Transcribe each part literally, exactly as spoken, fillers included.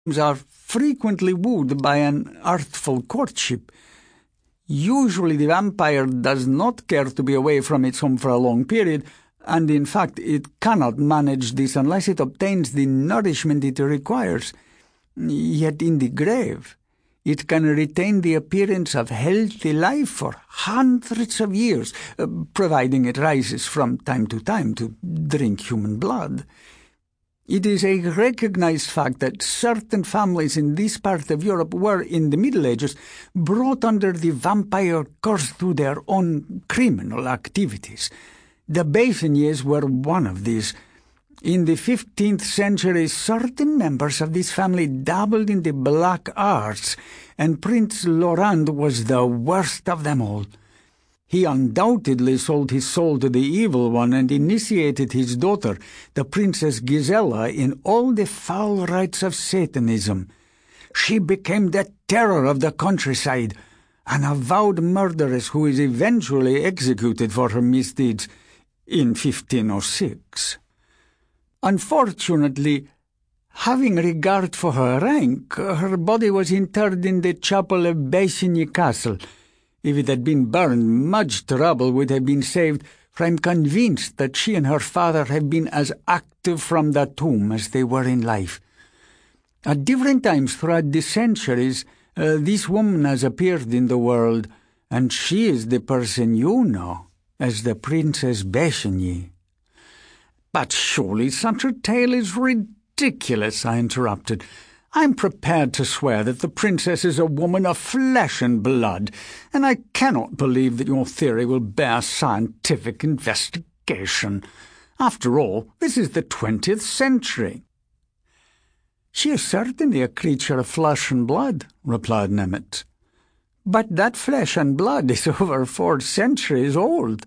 are frequently wooed by an artful courtship. Usually the vampire does not care to be away from its home for a long period, and in fact it cannot manage this unless it obtains the nourishment it requires. Yet in the grave, it can retain the appearance of healthy life for hundreds of years, uh, providing it rises from time to time to drink human blood. It is a recognized fact that certain families in this part of Europe were, in the Middle Ages, brought under the vampire curse through their own criminal activities. The Bessignies were one of these. In the fifteenth century, certain members of this family dabbled in the black arts, and Prince Laurent was the worst of them all. He undoubtedly sold his soul to the evil one and initiated his daughter, the Princess Gisela, in all the foul rites of Satanism. She became the terror of the countryside, an avowed murderess who is eventually executed for her misdeeds in fifteen oh six. Unfortunately, having regard for her rank, her body was interred in the chapel of Bessigny Castle. If it had been burned, much trouble would have been saved, for I am convinced that she and her father have been as active from the tomb as they were in life. At different times throughout the centuries, uh, this woman has appeared in the world, and she is the person you know as the Princess Bessigny. "But surely such a tale is ridiculous," I interrupted. "I am prepared to swear that the princess is a woman of flesh and blood, and I cannot believe that your theory will bear scientific investigation. After all, this is the twentieth century." "She is certainly a creature of flesh and blood," replied Nemet. "But that flesh and blood is over four centuries old.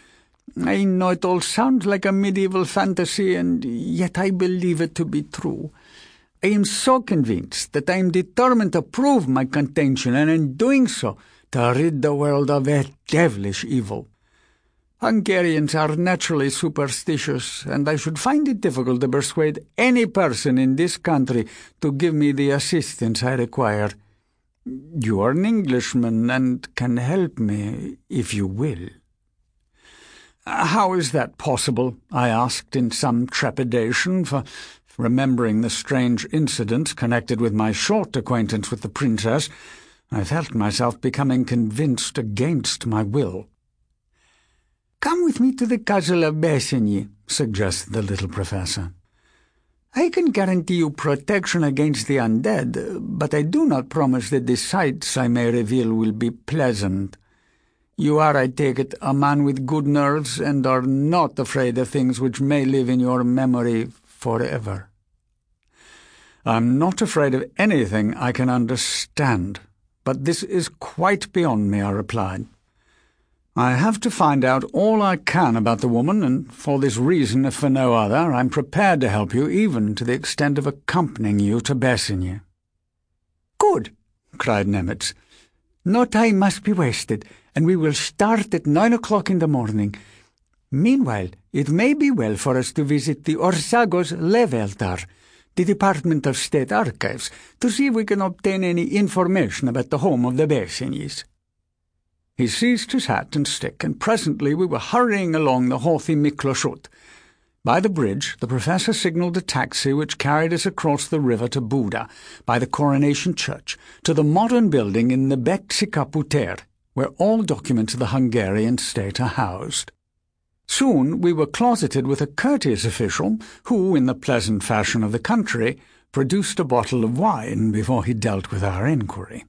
I know it all sounds like a medieval fantasy, and yet I believe it to be true. I am so convinced that I am determined to prove my contention, and in doing so, to rid the world of a devilish evil. Hungarians are naturally superstitious, and I should find it difficult to persuade any person in this country to give me the assistance I require. You are an Englishman, and can help me if you will." "How is that possible?" I asked in some trepidation, for remembering the strange incidents connected with my short acquaintance with the princess, I felt myself becoming convinced against my will. "Come with me to the castle of Bessigny," suggested the little professor. "I can guarantee you protection against the undead, but I do not promise that the sights I may reveal will be pleasant. You are, I take it, a man with good nerves, and are not afraid of things which may live in your memory forever." "I'm not afraid of anything I can understand, but this is quite beyond me," I replied. "I have to find out all I can about the woman, and for this reason, if for no other, I'm prepared to help you, even to the extent of accompanying you to Bessigny." "Good!" cried Nemet. "No time must be wasted, and we will start at nine o'clock in the morning. Meanwhile, it may be well for us to visit the Orsagos Leveltar, the Department of State Archives, to see if we can obtain any information about the home of the Bessignys." He seized his hat and stick, and presently we were hurrying along the Horthy Mikloshut. By the bridge, the professor signalled a taxi which carried us across the river to Buda, by the Coronation Church, to the modern building in the Bexica Puter, where all documents of the Hungarian state are housed. Soon we were closeted with a courteous official who, in the pleasant fashion of the country, produced a bottle of wine before he dealt with our inquiry.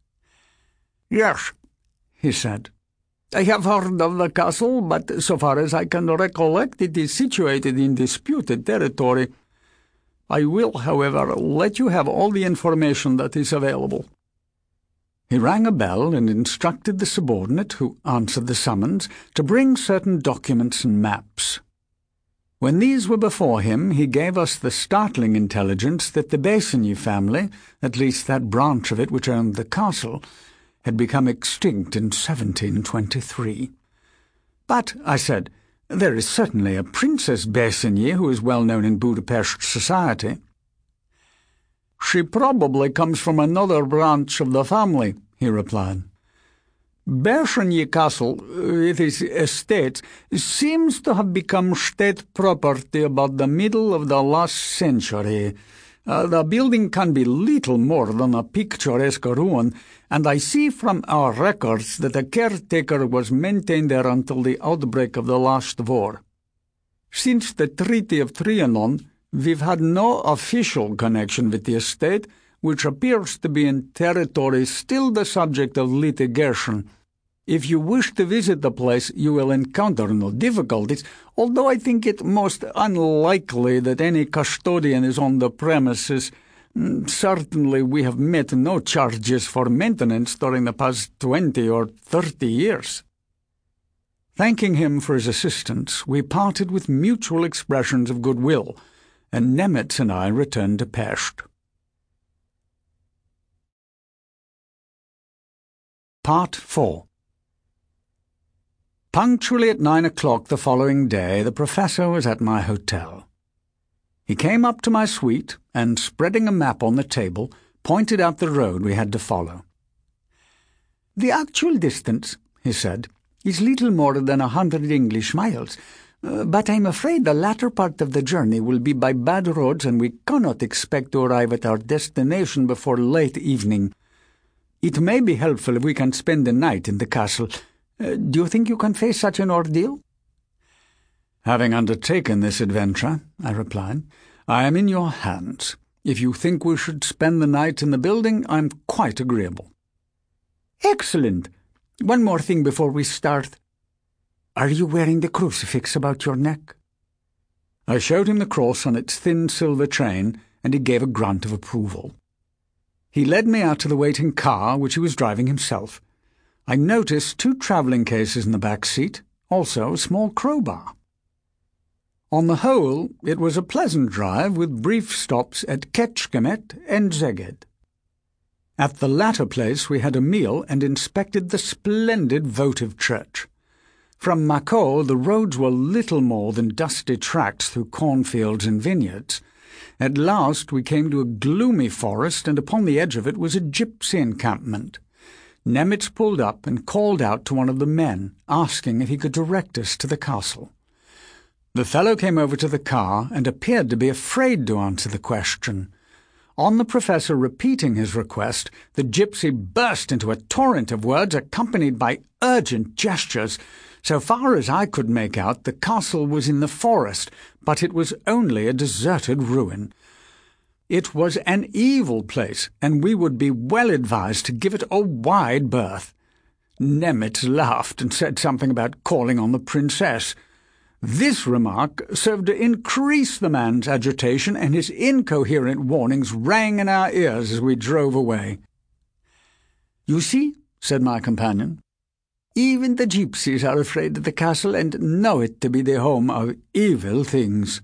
"Yes," he said, "I have heard of the castle, but so far as I can recollect, it is situated in disputed territory. I will, however, let you have all the information that is available." He rang a bell and instructed the subordinate, who answered the summons, to bring certain documents and maps. When these were before him, he gave us the startling intelligence that the Bessigny family, at least that branch of it which owned the castle, had become extinct in seventeen twenty-three. "But," I said, "there is certainly a Princess Bessigny who is well known in Budapest society." "She probably comes from another branch of the family," he replied. Bersenye Castle, with its estate, seems to have become state property about the middle of the last century. Uh, the building can be little more than a picturesque ruin, and I see from our records that the caretaker was maintained there until the outbreak of the last war. Since the Treaty of Trianon, we've had no official connection with the estate, which appears to be in territory still the subject of litigation. If you wish to visit the place, you will encounter no difficulties, although I think it most unlikely that any custodian is on the premises. Certainly we have met no charges for maintenance during the past twenty or thirty years. Thanking him for his assistance, we parted with mutual expressions of goodwill, and Nemitz and I returned to Pest. Part four. Punctually at nine o'clock the following day, the professor was at my hotel. He came up to my suite and, spreading a map on the table, pointed out the road we had to follow. "The actual distance," he said, "is little more than a hundred English miles, uh, but I'm afraid the latter part of the journey will be by bad roads, and we cannot expect to arrive at our destination before late evening. It may be helpful if we can spend the night in the castle. Uh, do you think you can face such an ordeal?" "Having undertaken this adventure," I replied, "I am in your hands. If you think we should spend the night in the building, I'm quite agreeable." "Excellent. One more thing before we start. Are you wearing the crucifix about your neck?" I showed him the cross on its thin silver chain, and he gave a grunt of approval. He led me out to the waiting car, which he was driving himself. I noticed two travelling cases in the back seat, also a small crowbar. On the whole, it was a pleasant drive, with brief stops at Kecskemét and Szeged. At the latter place we had a meal and inspected the splendid votive church. From Makó the roads were little more than dusty tracks through cornfields and vineyards. At last we came to a gloomy forest, and upon the edge of it was a gypsy encampment. Nemitz pulled up and called out to one of the men, asking if he could direct us to the castle. The fellow came over to the car and appeared to be afraid to answer the question. On the professor repeating his request, the gypsy burst into a torrent of words accompanied by urgent gestures. So far as I could make out, the castle was in the forest, but it was only a deserted ruin. It was an evil place, and we would be well advised to give it a wide berth. Nemitz laughed and said something about calling on the princess. This remark served to increase the man's agitation, and his incoherent warnings rang in our ears as we drove away. "You see," said my companion, "even the gypsies are afraid of the castle and know it to be the home of evil things."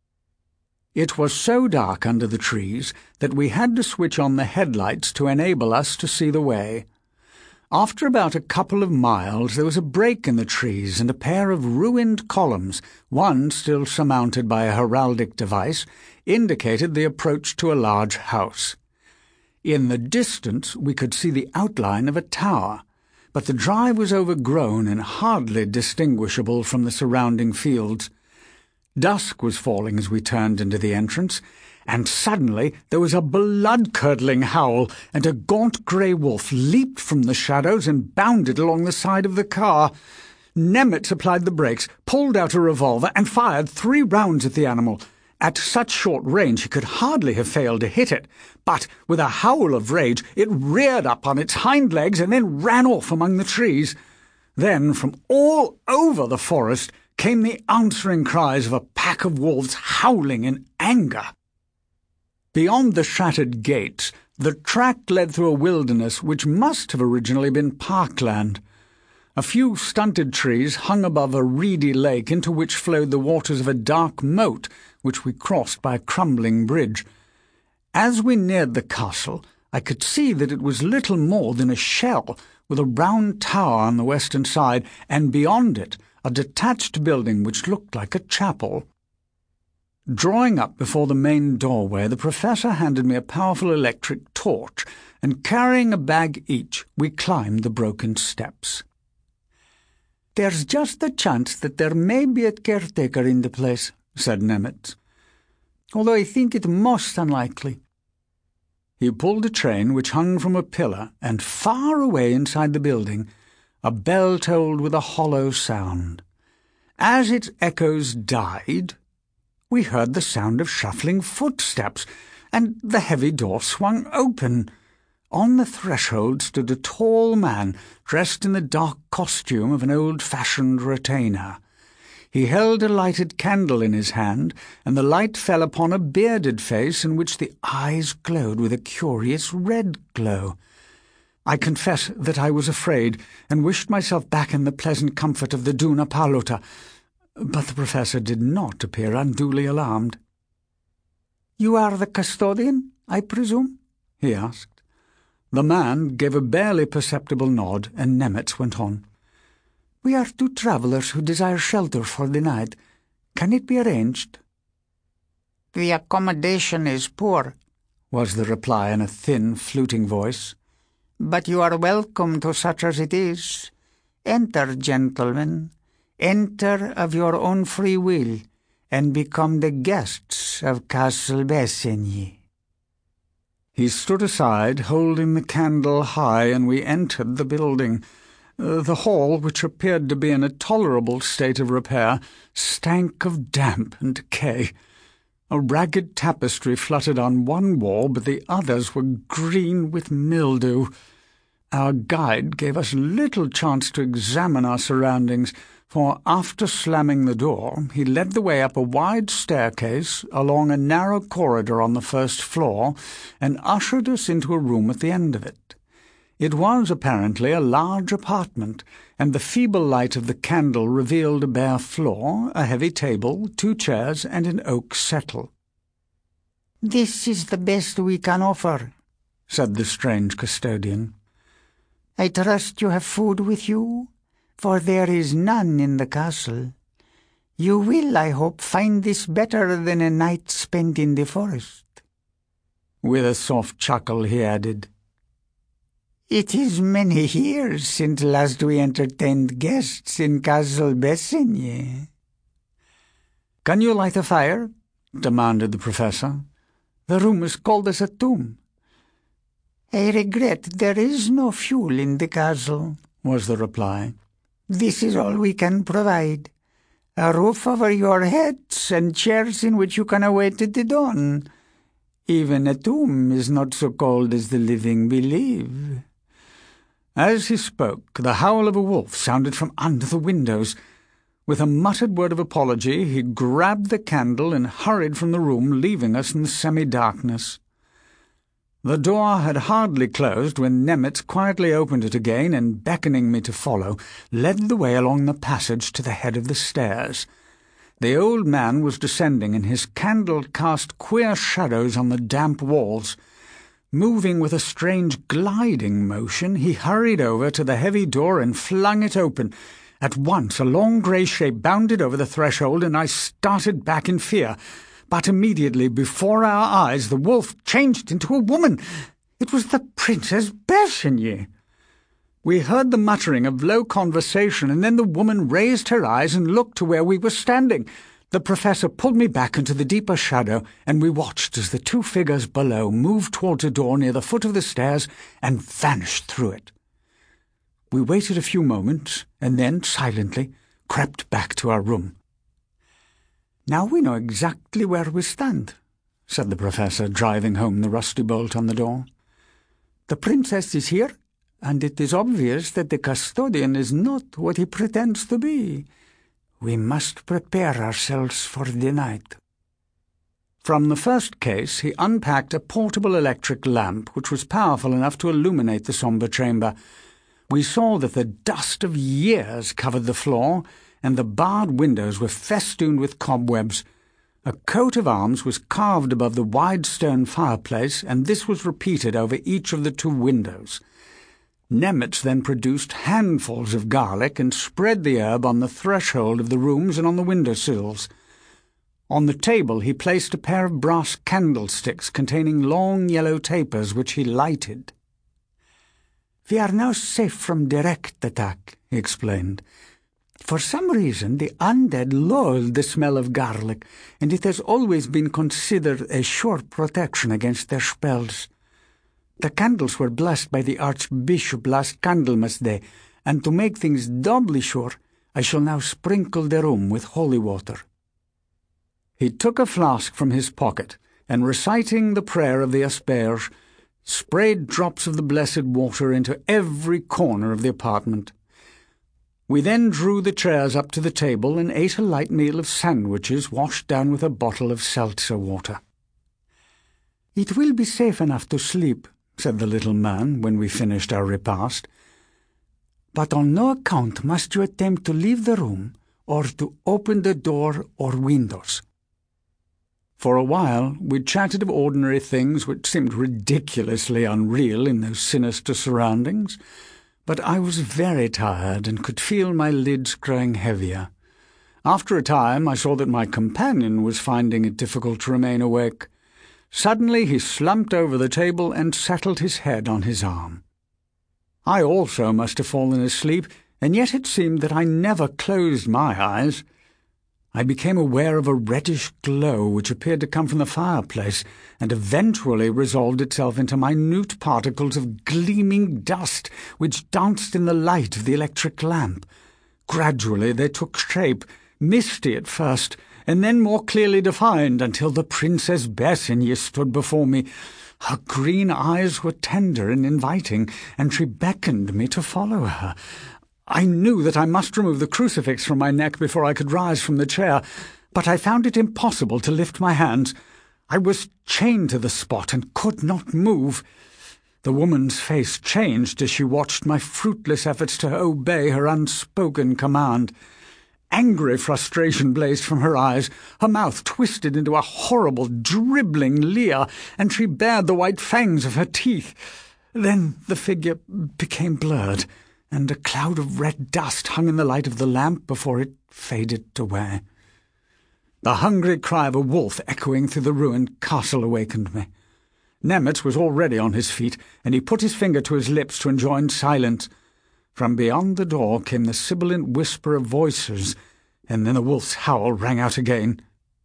It was so dark under the trees that we had to switch on the headlights to enable us to see the way. After about a couple of miles there was a break in the trees, and a pair of ruined columns, one still surmounted by a heraldic device, indicated the approach to a large house. In the distance we could see the outline of a tower, but the drive was overgrown and hardly distinguishable from the surrounding fields. Dusk was falling as we turned into the entrance, and suddenly there was a blood-curdling howl, and a gaunt grey wolf leaped from the shadows and bounded along the side of the car. Nemitz applied the brakes, pulled out a revolver, and fired three rounds at the animal. At such short range he could hardly have failed to hit it, but with a howl of rage it reared up on its hind legs and then ran off among the trees. Then, from all over the forest, came the answering cries of a pack of wolves howling in anger. Beyond the shattered gates, the track led through a wilderness which must have originally been parkland. A few stunted trees hung above a reedy lake into which flowed the waters of a dark moat, which we crossed by a crumbling bridge. As we neared the castle, I could see that it was little more than a shell, with a round tower on the western side, and beyond it a detached building which looked like a chapel. Drawing up before the main doorway, the Professor handed me a powerful electric torch, and carrying a bag each, we climbed the broken steps. "There's just a chance that there may be a caretaker in the place," said Nemet, "although I think it most unlikely." He pulled a train which hung from a pillar, and far away inside the building, a bell tolled with a hollow sound. As its echoes died, we heard the sound of shuffling footsteps, and the heavy door swung open. On the threshold stood a tall man, dressed in the dark costume of an old-fashioned retainer. He held a lighted candle in his hand, and the light fell upon a bearded face in which the eyes glowed with a curious red glow. I confess that I was afraid, and wished myself back in the pleasant comfort of the Duna Palota, but the Professor did not appear unduly alarmed. "You are the custodian, I presume?" he asked. The man gave a barely perceptible nod, and Nemet went on. "We are two travellers who desire shelter for the night. Can it be arranged?" "The accommodation is poor," was the reply in a thin, fluting voice. "But you are welcome to such as it is. Enter, gentlemen. Enter of your own free will, and become the guests of Castle Bessigny." He stood aside, holding the candle high, and we entered the building. Uh, the hall, which appeared to be in a tolerable state of repair, stank of damp and decay. A ragged tapestry fluttered on one wall, but the others were green with mildew. Our guide gave us little chance to examine our surroundings, for after slamming the door, he led the way up a wide staircase, along a narrow corridor on the first floor, and ushered us into a room at the end of it. It was apparently a large apartment, and the feeble light of the candle revealed a bare floor, a heavy table, two chairs, and an oak settle. "This is the best we can offer," said the strange custodian. "I trust you have food with you, for there is none in the castle. You will, I hope, find this better than a night spent in the forest." With a soft chuckle he added, "It is many years since last we entertained guests in Castle Bessigny." "Can you light a fire?" demanded the Professor. "The room is cold as a tomb." "I regret there is no fuel in the castle," was the reply. "This is all we can provide. A roof over your heads and chairs in which you can await the dawn. Even a tomb is not so cold as the living believe." As he spoke, the howl of a wolf sounded from under the windows. With a muttered word of apology, he grabbed the candle and hurried from the room, leaving us in the semi-darkness. The door had hardly closed when Nemet quietly opened it again and, beckoning me to follow, led the way along the passage to the head of the stairs. The old man was descending, and his candle cast queer shadows on the damp walls. Moving with a strange gliding motion, he hurried over to the heavy door and flung it open. At once a long grey shape bounded over the threshold, and I started back in fear. But immediately before our eyes the wolf changed into a woman. It was the Princess Bessigny. We heard the muttering of low conversation, and then the woman raised her eyes and looked to where we were standing. The Professor pulled me back into the deeper shadow, and we watched as the two figures below moved towards a door near the foot of the stairs and vanished through it. We waited a few moments, and then, silently, crept back to our room. "Now we know exactly where we stand," said the Professor, driving home the rusty bolt on the door. "The Princess is here, and it is obvious that the custodian is not what he pretends to be. We must prepare ourselves for the night." From the first case he unpacked a portable electric lamp which was powerful enough to illuminate the sombre chamber. We saw that the dust of years covered the floor, and the barred windows were festooned with cobwebs. A coat of arms was carved above the wide stone fireplace, and this was repeated over each of the two windows. Nemet then produced handfuls of garlic and spread the herb on the threshold of the rooms and on the window sills. On the table he placed a pair of brass candlesticks containing long yellow tapers, which he lighted. "We are now safe from direct attack," he explained. "For some reason the undead loathe the smell of garlic, and it has always been considered a sure protection against their spells. The candles were blessed by the Archbishop last Candlemas Day, and to make things doubly sure, I shall now sprinkle the room with holy water." He took a flask from his pocket, and reciting the prayer of the asperge, sprayed drops of the blessed water into every corner of the apartment. We then drew the chairs up to the table and ate a light meal of sandwiches washed down with a bottle of seltzer water. "It will be safe enough to sleep," said the little man when we finished our repast. "But on no account must you attempt to leave the room or to open the door or windows." For a while we chatted of ordinary things which seemed ridiculously unreal in those sinister surroundings, but I was very tired and could feel my lids growing heavier. After a time I saw that my companion was finding it difficult to remain awake. Suddenly he slumped over the table and settled his head on his arm. I also must have fallen asleep, and yet it seemed that I never closed my eyes. I became aware of a reddish glow which appeared to come from the fireplace, and eventually resolved itself into minute particles of gleaming dust which danced in the light of the electric lamp. Gradually they took shape, misty at first, and then more clearly defined, until the Princess Bersigny stood before me. Her green eyes were tender and inviting, and she beckoned me to follow her. I knew that I must remove the crucifix from my neck before I could rise from the chair, but I found it impossible to lift my hands. I was chained to the spot and could not move. The woman's face changed as she watched my fruitless efforts to obey her unspoken command. Angry frustration blazed from her eyes, her mouth twisted into a horrible, dribbling leer, and she bared the white fangs of her teeth. Then the figure became blurred, and a cloud of red dust hung in the light of the lamp before it faded away. The hungry cry of a wolf echoing through the ruined castle awakened me. Nemet was already on his feet, and he put his finger to his lips to enjoin silence. From beyond the door came the sibilant whisper of voices, and then the wolf's howl rang out again.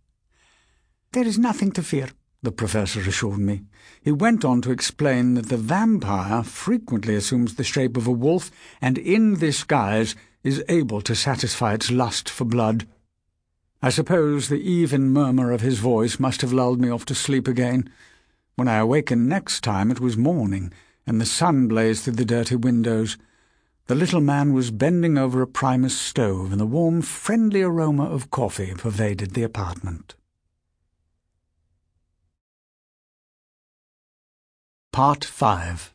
"There is nothing to fear," the professor assured me. He went on to explain that the vampire frequently assumes the shape of a wolf, and in this guise is able to satisfy its lust for blood. I suppose the even murmur of his voice must have lulled me off to sleep again. When I awakened next time it was morning, and the sun blazed through the dirty windows. The little man was bending over a Primus stove, and the warm, friendly aroma of coffee pervaded the apartment. Part five.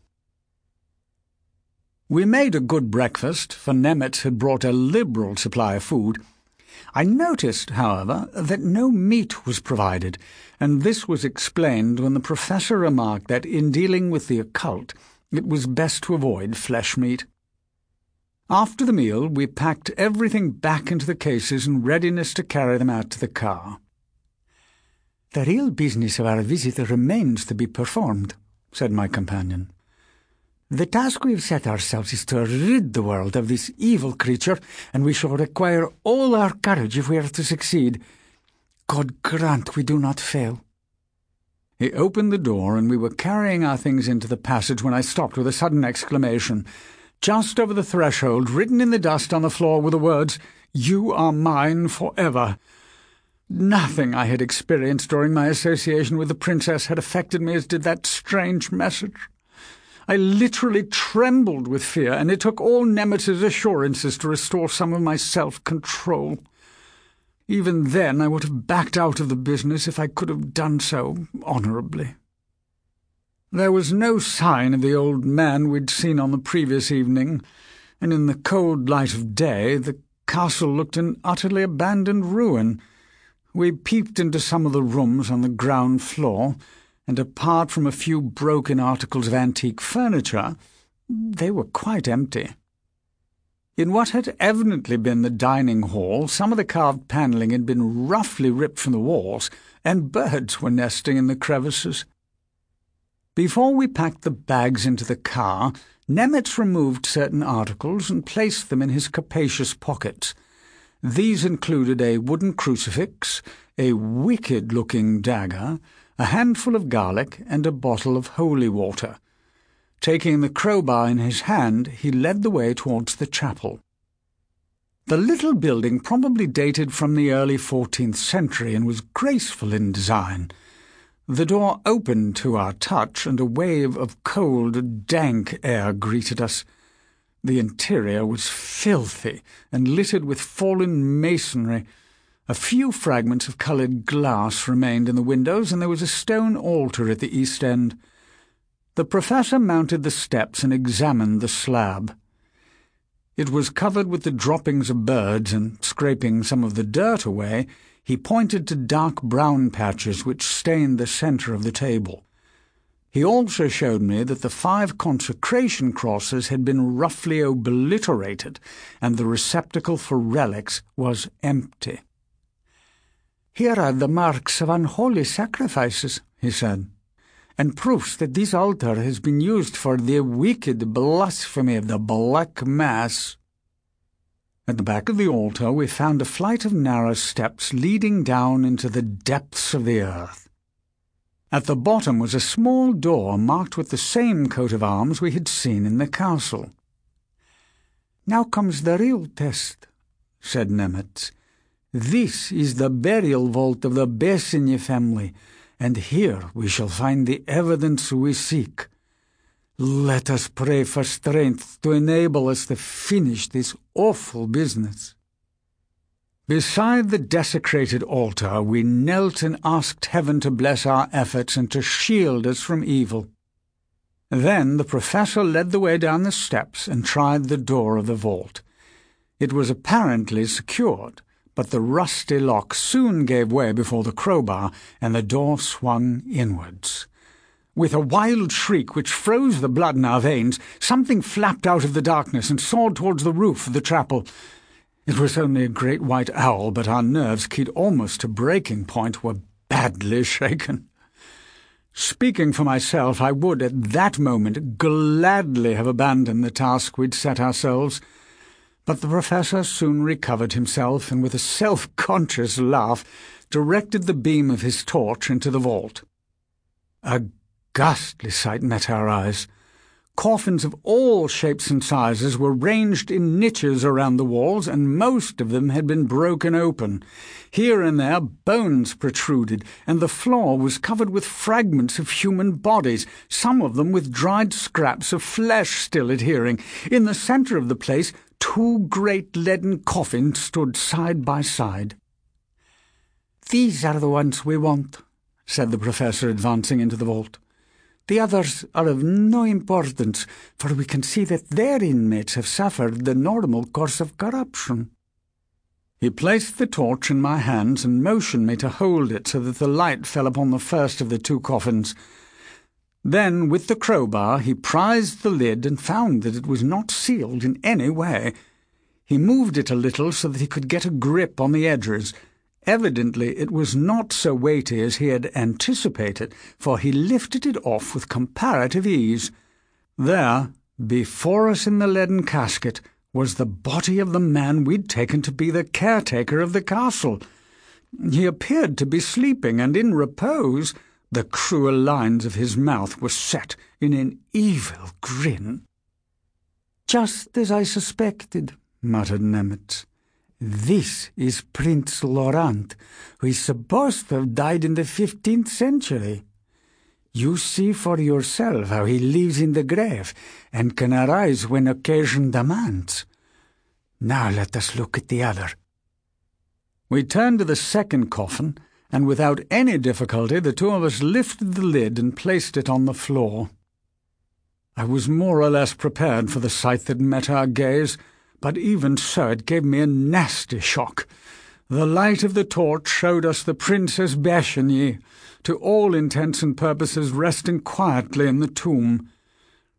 We made a good breakfast, for Nemet had brought a liberal supply of food. I noticed, however, that no meat was provided, and this was explained when the professor remarked that in dealing with the occult it was best to avoid flesh meat. After the meal we packed everything back into the cases in readiness to carry them out to the car. "The real business of our visit remains to be performed," said my companion. "The task we have set ourselves is to rid the world of this evil creature, and we shall require all our courage if we are to succeed. God grant we do not fail." He opened the door, and we were carrying our things into the passage when I stopped with a sudden exclamation. Just over the threshold, written in the dust on the floor, were the words, "You are mine forever." Nothing I had experienced during my association with the princess had affected me as did that strange message. I literally trembled with fear, and it took all Nemet's assurances to restore some of my self-control. Even then I would have backed out of the business if I could have done so honourably. There was no sign of the old man we'd seen on the previous evening, and in the cold light of day the castle looked an utterly abandoned ruin. We peeped into some of the rooms on the ground floor, and apart from a few broken articles of antique furniture, they were quite empty. In what had evidently been the dining hall, some of the carved panelling had been roughly ripped from the walls, and birds were nesting in the crevices. Before we packed the bags into the car, Nemitz removed certain articles and placed them in his capacious pockets. These included a wooden crucifix, a wicked-looking dagger, a handful of garlic, and a bottle of holy water. Taking the crowbar in his hand, he led the way towards the chapel. The little building probably dated from the early fourteenth century and was graceful in design. The door opened to our touch, and a wave of cold, dank air greeted us. The interior was filthy and littered with fallen masonry. A few fragments of coloured glass remained in the windows, and there was a stone altar at the east end. The professor mounted the steps and examined the slab. It was covered with the droppings of birds, and, scraping some of the dirt away, he pointed to dark brown patches which stained the centre of the table. He also showed me that the five consecration crosses had been roughly obliterated, and the receptacle for relics was empty. "Here are the marks of unholy sacrifices," he said, "and proofs that this altar has been used for the wicked blasphemy of the Black Mass." At the back of the altar we found a flight of narrow steps leading down into the depths of the earth. At the bottom was a small door marked with the same coat of arms we had seen in the castle. "Now comes the real test," said Nemitz. "This is the burial vault of the Bessigny family, and here we shall find the evidence we seek. Let us pray for strength to enable us to finish this awful business." Beside the desecrated altar we knelt and asked heaven to bless our efforts and to shield us from evil. Then the professor led the way down the steps and tried the door of the vault. It was apparently secured, but the rusty lock soon gave way before the crowbar, and the door swung inwards. With a wild shriek which froze the blood in our veins, something flapped out of the darkness and soared towards the roof of the chapel. It was only a great white owl, but our nerves, keyed almost to breaking point, were badly shaken. Speaking for myself, I would, at that moment, gladly have abandoned the task we'd set ourselves. But the professor soon recovered himself, and with a self-conscious laugh directed the beam of his torch into the vault. A ghastly sight met our eyes. Coffins of all shapes and sizes were ranged in niches around the walls, and most of them had been broken open. Here and there bones protruded, and the floor was covered with fragments of human bodies, some of them with dried scraps of flesh still adhering. In the centre of the place, two great leaden coffins stood side by side. "These are the ones we want," said the professor, advancing into the vault. "The others are of no importance, for we can see that their inmates have suffered the normal course of corruption." He placed the torch in my hands and motioned me to hold it so that the light fell upon the first of the two coffins. Then, with the crowbar, he prized the lid and found that it was not sealed in any way. He moved it a little so that he could get a grip on the edges. Evidently it was not so weighty as he had anticipated, for he lifted it off with comparative ease. There, before us in the leaden casket, was the body of the man we'd taken to be the caretaker of the castle. He appeared to be sleeping, and in repose the cruel lines of his mouth were set in an evil grin. "Just as I suspected," muttered Nemitz. "This is Prince Laurent, who is supposed to have died in the fifteenth century. You see for yourself how he lives in the grave, and can arise when occasion demands. Now let us look at the other." We turned to the second coffin, and without any difficulty the two of us lifted the lid and placed it on the floor. I was more or less prepared for the sight that met our gaze, but even so it gave me a nasty shock. The light of the torch showed us the Princess Bessigny, to all intents and purposes resting quietly in the tomb.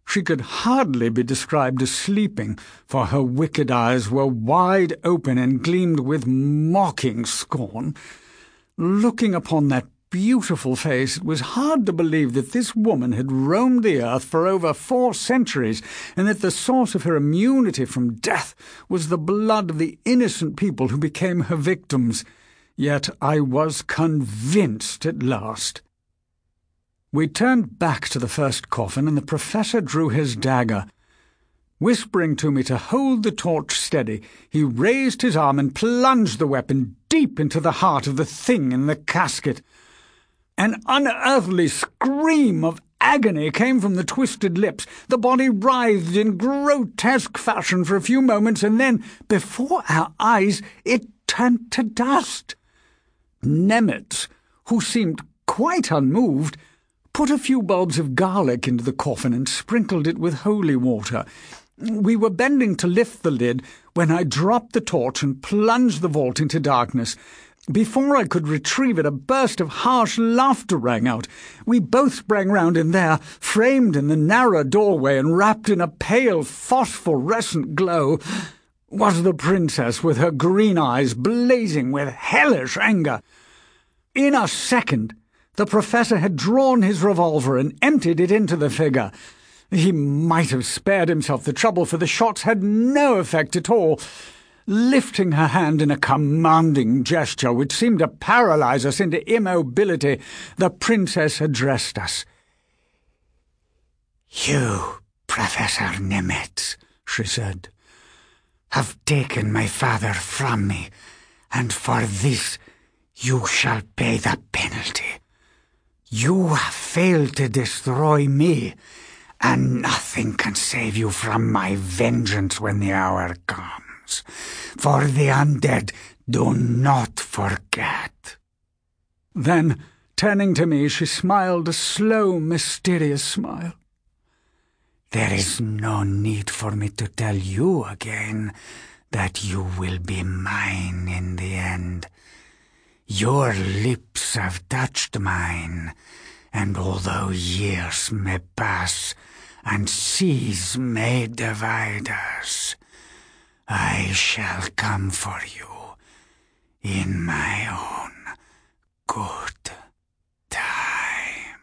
She could hardly be described as sleeping, for her wicked eyes were wide open and gleamed with mocking scorn. Looking upon that beautiful face, it was hard to believe that this woman had roamed the earth for over four centuries, and that the source of her immunity from death was the blood of the innocent people who became her victims. Yet I was convinced at last. We turned back to the first coffin, and the Professor drew his dagger. Whispering to me to hold the torch steady, he raised his arm and plunged the weapon deep into the heart of the thing in the casket. An unearthly scream of agony came from the twisted lips. The body writhed in grotesque fashion for a few moments, and then, before our eyes, it turned to dust. Nemet, who seemed quite unmoved, put a few bulbs of garlic into the coffin and sprinkled it with holy water. We were bending to lift the lid when I dropped the torch and plunged the vault into darkness. Before I could retrieve it, a burst of harsh laughter rang out. We both sprang round, and there, framed in the narrow doorway and wrapped in a pale phosphorescent glow, was the princess with her green eyes blazing with hellish anger. In a second, the Professor had drawn his revolver and emptied it into the figure. He might have spared himself the trouble, for the shots had no effect at all. Lifting her hand in a commanding gesture which seemed to paralyze us into immobility, the princess addressed us. "You, Professor Nemet," she said, "have taken my father from me, and for this you shall pay the penalty. You have failed to destroy me, and nothing can save you from my vengeance when the hour comes. For the undead do not forget." Then, turning to me, she smiled a slow, mysterious smile. "There is no need for me to tell you again that you will be mine in the end. Your lips have touched mine, and although years may pass and seas may divide us, I shall come for you in my own good time."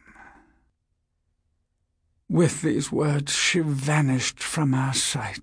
With these words she vanished from our sight.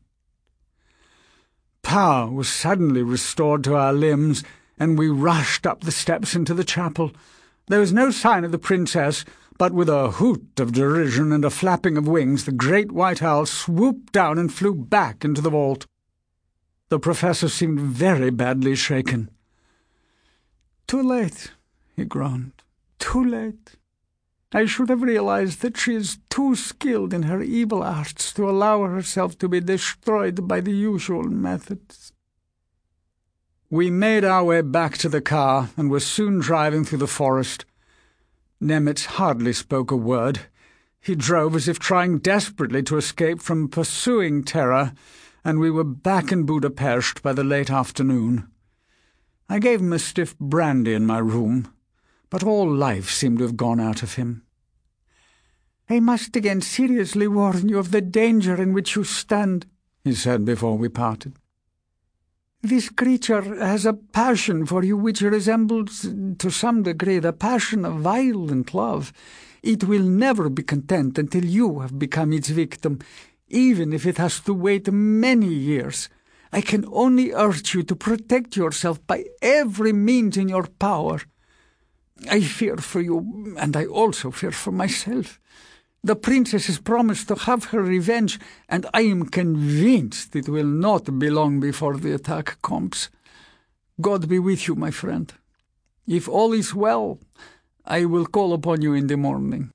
Power was suddenly restored to our limbs, and we rushed up the steps into the chapel. There was no sign of the princess, but with a hoot of derision and a flapping of wings, the great white owl swooped down and flew back into the vault. The Professor seemed very badly shaken. "Too late," he groaned. "Too late. I should have realized that she is too skilled in her evil arts to allow herself to be destroyed by the usual methods." We made our way back to the car and were soon driving through the forest. Nemet hardly spoke a word. He drove as if trying desperately to escape from pursuing terror, and we were back in Budapest by the late afternoon. I gave him a stiff brandy in my room, but all life seemed to have gone out of him. "I must again seriously warn you of the danger in which you stand," he said before we parted. "This creature has a passion for you which resembles, to some degree, the passion of violent love. It will never be content until you have become its victim, even if it has to wait many years. I can only urge you to protect yourself by every means in your power. I fear for you, and I also fear for myself. The princess has promised to have her revenge, and I am convinced it will not be long before the attack comes. God be with you, my friend. If all is well, I will call upon you in the morning."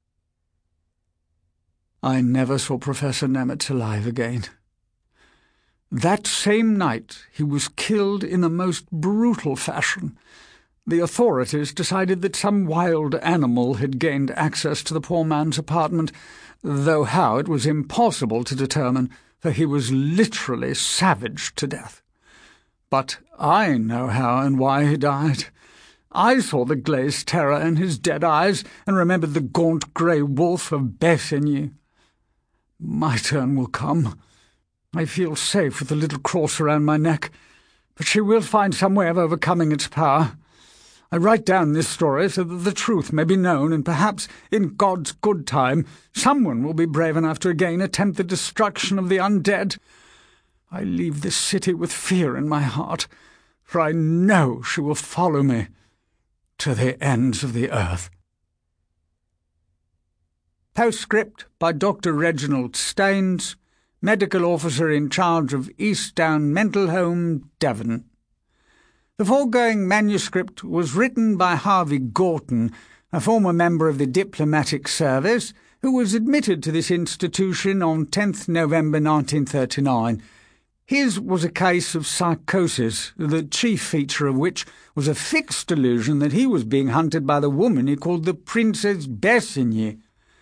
I never saw Professor Nemet alive again. That same night he was killed in the most brutal fashion. The authorities decided that some wild animal had gained access to the poor man's apartment, though how it was impossible to determine, for he was literally savaged to death. But I know how and why he died. I saw the glazed terror in his dead eyes, and remembered the gaunt grey wolf of Bessigny. My turn will come. I feel safe with the little cross around my neck, but she will find some way of overcoming its power. I write down this story so that the truth may be known, and perhaps, in God's good time, someone will be brave enough to again attempt the destruction of the undead. I leave this city with fear in my heart, for I know she will follow me to the ends of the earth. Postscript by Doctor Reginald Staines, Medical Officer in charge of Eastdown Mental Home, Devon. The foregoing manuscript was written by Harvey Gorton, a former member of the Diplomatic Service, who was admitted to this institution on tenth November nineteen thirty-nine. His was a case of psychosis, the chief feature of which was a fixed delusion that he was being hunted by the woman he called the Princess Bessigny.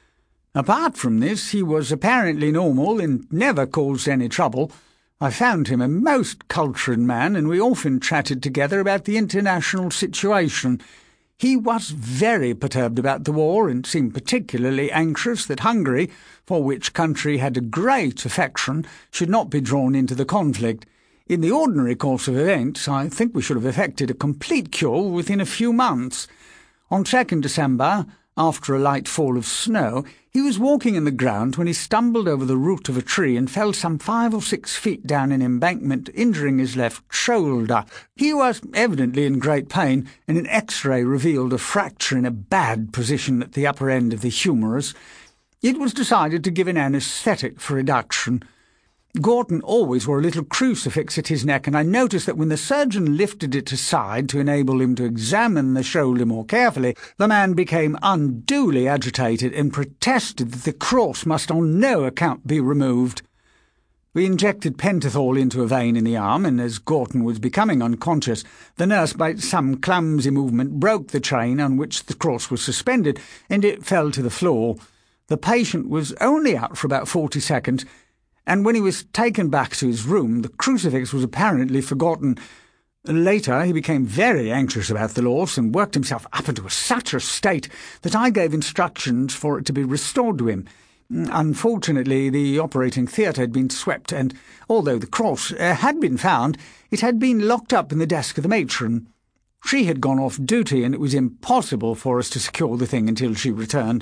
Apart from this, he was apparently normal and never caused any trouble. I found him a most cultured man, and we often chatted together about the international situation. He was very perturbed about the war, and seemed particularly anxious that Hungary, for which country had a great affection, should not be drawn into the conflict. In the ordinary course of events, I think we should have effected a complete cure within a few months. On second December, after a light fall of snow, he was walking in the ground when he stumbled over the root of a tree and fell some five or six feet down an embankment, injuring his left shoulder. He was evidently in great pain, and an X-ray revealed a fracture in a bad position at the upper end of the humerus. It was decided to give an anaesthetic for reduction. Gorton always wore a little crucifix at his neck, and I noticed that when the surgeon lifted it aside to enable him to examine the shoulder more carefully, the man became unduly agitated and protested that the cross must on no account be removed. We injected pentothal into a vein in the arm, and as Gorton was becoming unconscious, the nurse, by some clumsy movement, broke the chain on which the cross was suspended, and it fell to the floor. The patient was only out for about forty seconds, and when he was taken back to his room, the crucifix was apparently forgotten. Later, he became very anxious about the loss and worked himself up into such a state that I gave instructions for it to be restored to him. Unfortunately, the operating theatre had been swept, and although the cross uh, had been found, it had been locked up in the desk of the matron. She had gone off duty, and it was impossible for us to secure the thing until she returned.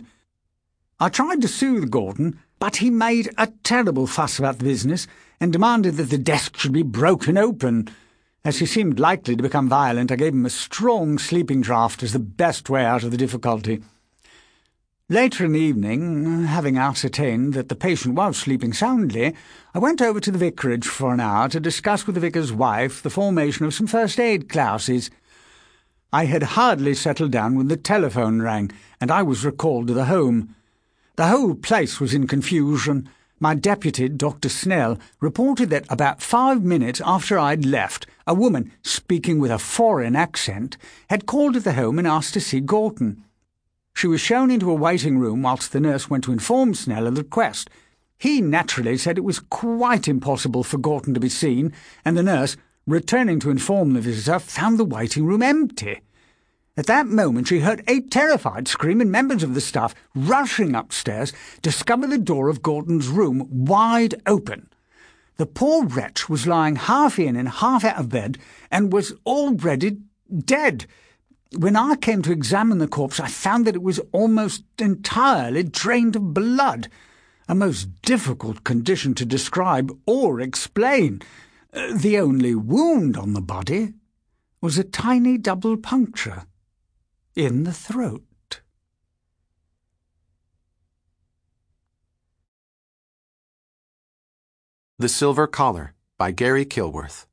I tried to soothe Gorton, but he made a terrible fuss about the business, and demanded that the desk should be broken open. As he seemed likely to become violent, I gave him a strong sleeping draught as the best way out of the difficulty. Later in the evening, having ascertained that the patient was sleeping soundly, I went over to the vicarage for an hour to discuss with the vicar's wife the formation of some first-aid classes. I had hardly settled down when the telephone rang, and I was recalled to the home. The whole place was in confusion. My deputy, Doctor Snell, reported that about five minutes after I'd left, a woman, speaking with a foreign accent, had called at the home and asked to see Gorton. She was shown into a waiting room whilst the nurse went to inform Snell of the request. He naturally said it was quite impossible for Gorton to be seen, and the nurse, returning to inform the visitor, found the waiting room empty. At that moment she heard a terrified scream, and members of the staff, rushing upstairs, discovered the door of Gorton's room wide open. The poor wretch was lying half in and half out of bed, and was already dead. When I came to examine the corpse, I found that it was almost entirely drained of blood, a most difficult condition to describe or explain. The only wound on the body was a tiny double puncture in the throat. The Silver Collar by Gary Kilworth.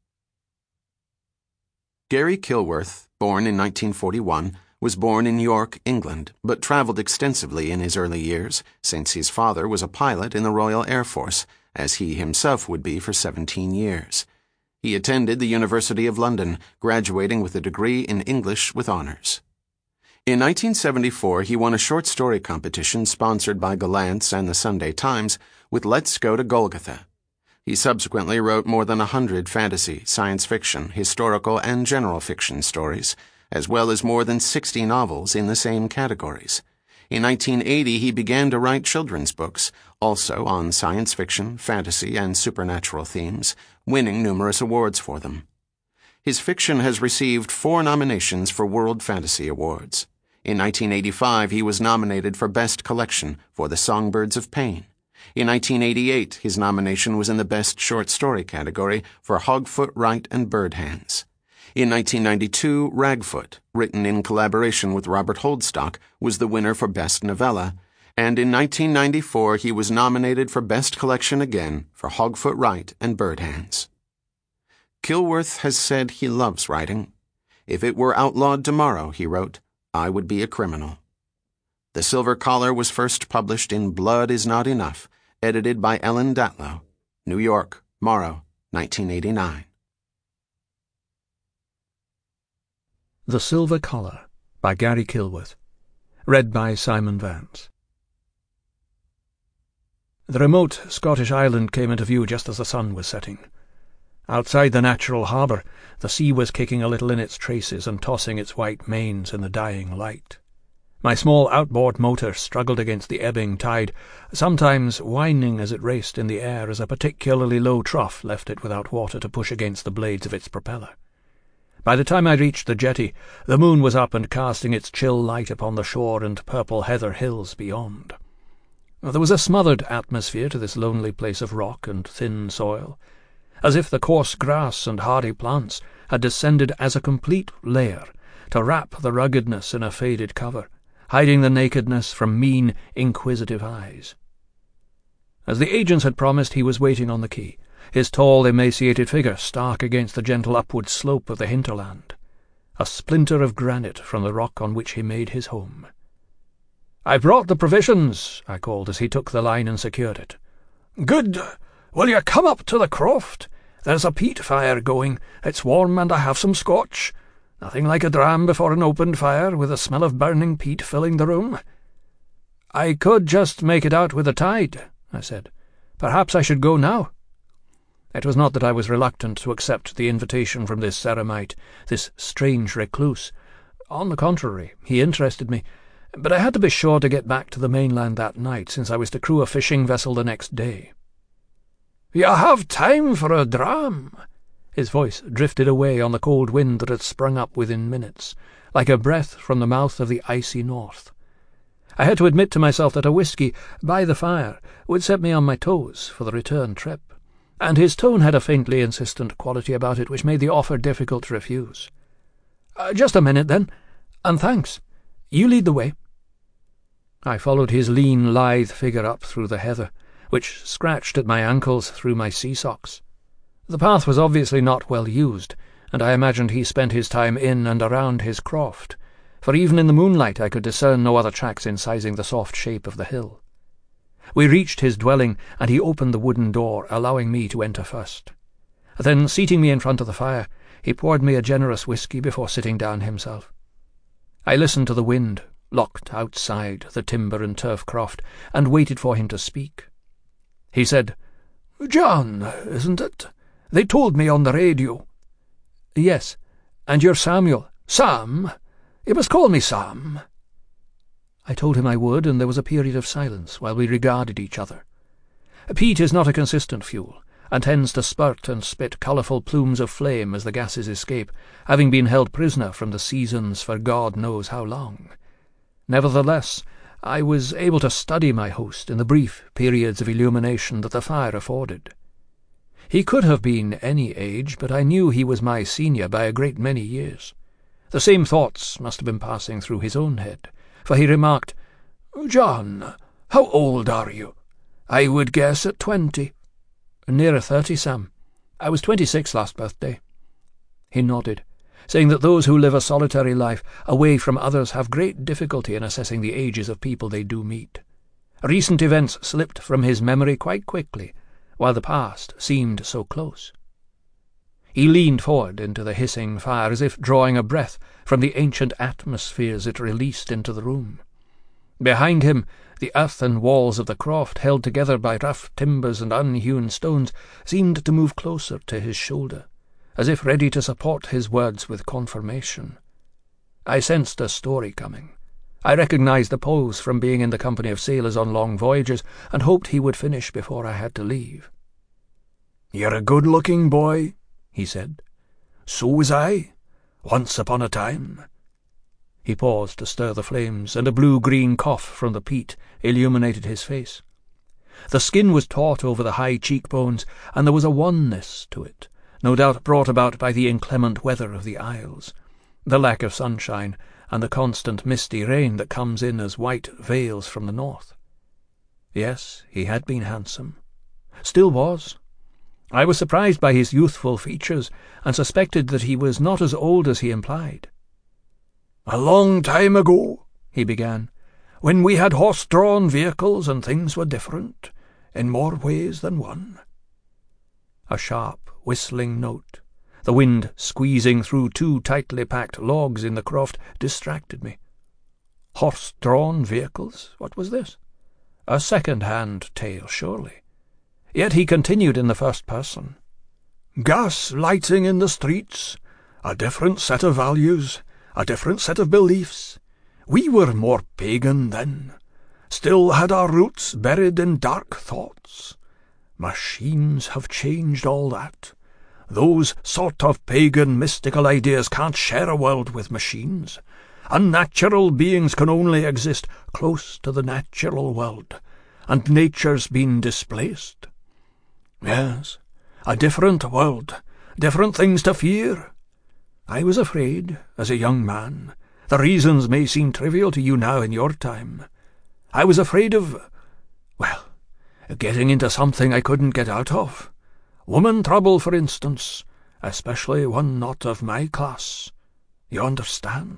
Gary Kilworth, born in nineteen forty-one, was born in York, England, but travelled extensively in his early years, since his father was a pilot in the Royal Air Force, as he himself would be for seventeen years. He attended the University of London, graduating with a degree in English with honours. In nineteen seventy-four, he won a short story competition sponsored by Gollancz and the Sunday Times with Let's Go to Golgotha. He subsequently wrote more than a hundred fantasy, science fiction, historical, and general fiction stories, as well as more than sixty novels in the same categories. In nineteen eighty, he began to write children's books, also on science fiction, fantasy, and supernatural themes, winning numerous awards for them. His fiction has received four nominations for World Fantasy Awards. In nineteen eighty-five, he was nominated for Best Collection for The Songbirds of Pain. In nineteen eighty-eight, his nomination was in the Best Short Story category for Hogfoot Right and Bird Hands. In nineteen ninety-two, Ragfoot, written in collaboration with Robert Holdstock, was the winner for Best Novella, and in nineteen ninety-four he was nominated for Best Collection again for Hogfoot Right and Bird Hands. Kilworth has said he loves writing. "If it were outlawed tomorrow," he wrote, "I would be a criminal." The Silver Collar was first published in Blood Is Not Enough, edited by Ellen Datlow. New York, Morrow, nineteen eighty-nine. The Silver Collar by Gary Kilworth. Read by Simon Vance. The remote Scottish island came into view just as the sun was setting. Outside the natural harbour, the sea was kicking a little in its traces and tossing its white mains in the dying light. My small outboard motor struggled against the ebbing tide, sometimes whining as it raced in the air as a particularly low trough left it without water to push against the blades of its propeller. By the time I reached the jetty, the moon was up and casting its chill light upon the shore and purple heather hills beyond. There was a smothered atmosphere to this lonely place of rock and thin soil, as if the coarse grass and hardy plants had descended as a complete layer to wrap the ruggedness in a faded cover, hiding the nakedness from mean, inquisitive eyes. As the agents had promised, he was waiting on the quay, his tall, emaciated figure stark against the gentle upward slope of the hinterland, a splinter of granite from the rock on which he made his home. "I've brought the provisions," I called as he took the line and secured it. "Good. Will you come up to the croft? There's a peat fire going. It's warm and I have some scotch. Nothing like a dram before an open fire, with the smell of burning peat filling the room." "I could just make it out with the tide," I said. "Perhaps I should go now." It was not that I was reluctant to accept the invitation from this Ceramite, this strange recluse. On the contrary, he interested me, but I had to be sure to get back to the mainland that night, since I was to crew a fishing vessel the next day. "You have time for a dram?" His voice drifted away on the cold wind that had sprung up within minutes, like a breath from the mouth of the icy north. I had to admit to myself that a whisky by the fire would set me on my toes for the return trip, and his tone had a faintly insistent quality about it which made the offer difficult to refuse. Uh, "Just a minute, then, and thanks. You lead the way." I followed his lean, lithe figure up through the heather, which scratched at my ankles through my sea socks. The path was obviously not well used, and I imagined he spent his time in and around his croft, for even in the moonlight I could discern no other tracks incising the soft shape of the hill. We reached his dwelling, and he opened the wooden door, allowing me to enter first. Then, seating me in front of the fire, he poured me a generous whisky before sitting down himself. I listened to the wind, locked outside the timber and turf croft, and waited for him to speak. He said, "John, isn't it? They told me on the radio." "Yes, and you're Samuel." "Sam? You must call me Sam." I told him I would, and there was a period of silence while we regarded each other. Peat is not a consistent fuel, and tends to spurt and spit colourful plumes of flame as the gases escape, having been held prisoner from the seasons for God knows how long. Nevertheless, I was able to study my host in the brief periods of illumination that the fire afforded. He could have been any age, but I knew he was my senior by a great many years. The same thoughts must have been passing through his own head, for he remarked, "John, how old are you? I would guess at twenty." "Nearer thirty, Sam. I was twenty-six last birthday." He nodded, saying that those who live a solitary life away from others have great difficulty in assessing the ages of people they do meet. Recent events slipped from his memory quite quickly, while the past seemed so close. He leaned forward into the hissing fire as if drawing a breath from the ancient atmospheres it released into the room. Behind him, the earthen walls of the croft, held together by rough timbers and unhewn stones, seemed to move closer to his shoulder, as if ready to support his words with confirmation. I sensed a story coming, I recognized the pose from being in the company of sailors on long voyages, and hoped he would finish before I had to leave. "You're a good-looking boy," he said. "So was I, once upon a time." He paused to stir the flames, and a blue-green cough from the peat illuminated his face. The skin was taut over the high cheekbones, and there was a wanness to it, no doubt brought about by the inclement weather of the Isles, the lack of sunshine, and the constant misty rain that comes in as white veils from the north. Yes, he had been handsome. Still was. I was surprised by his youthful features, and suspected that he was not as old as he implied. "A long time ago," he began, "when we had horse-drawn vehicles and things were different, in more ways than one." A sharp, whistling note, the wind squeezing through two tightly packed logs in the croft, distracted me. Horse-drawn vehicles? What was this? A second-hand tale, surely. Yet he continued in the first person. "Gas lighting in the streets, a different set of values, a different set of beliefs. We were more pagan then, still had our roots buried in dark thoughts. Machines have changed all that. Those sort of pagan mystical ideas can't share a world with machines. Unnatural beings can only exist close to the natural world, and nature's been displaced. Yes, a different world, different things to fear. I was afraid, as a young man. The reasons may seem trivial to you now in your time. I was afraid of, well, getting into something I couldn't get out of. Woman trouble, for instance, especially one not of my class. You understand?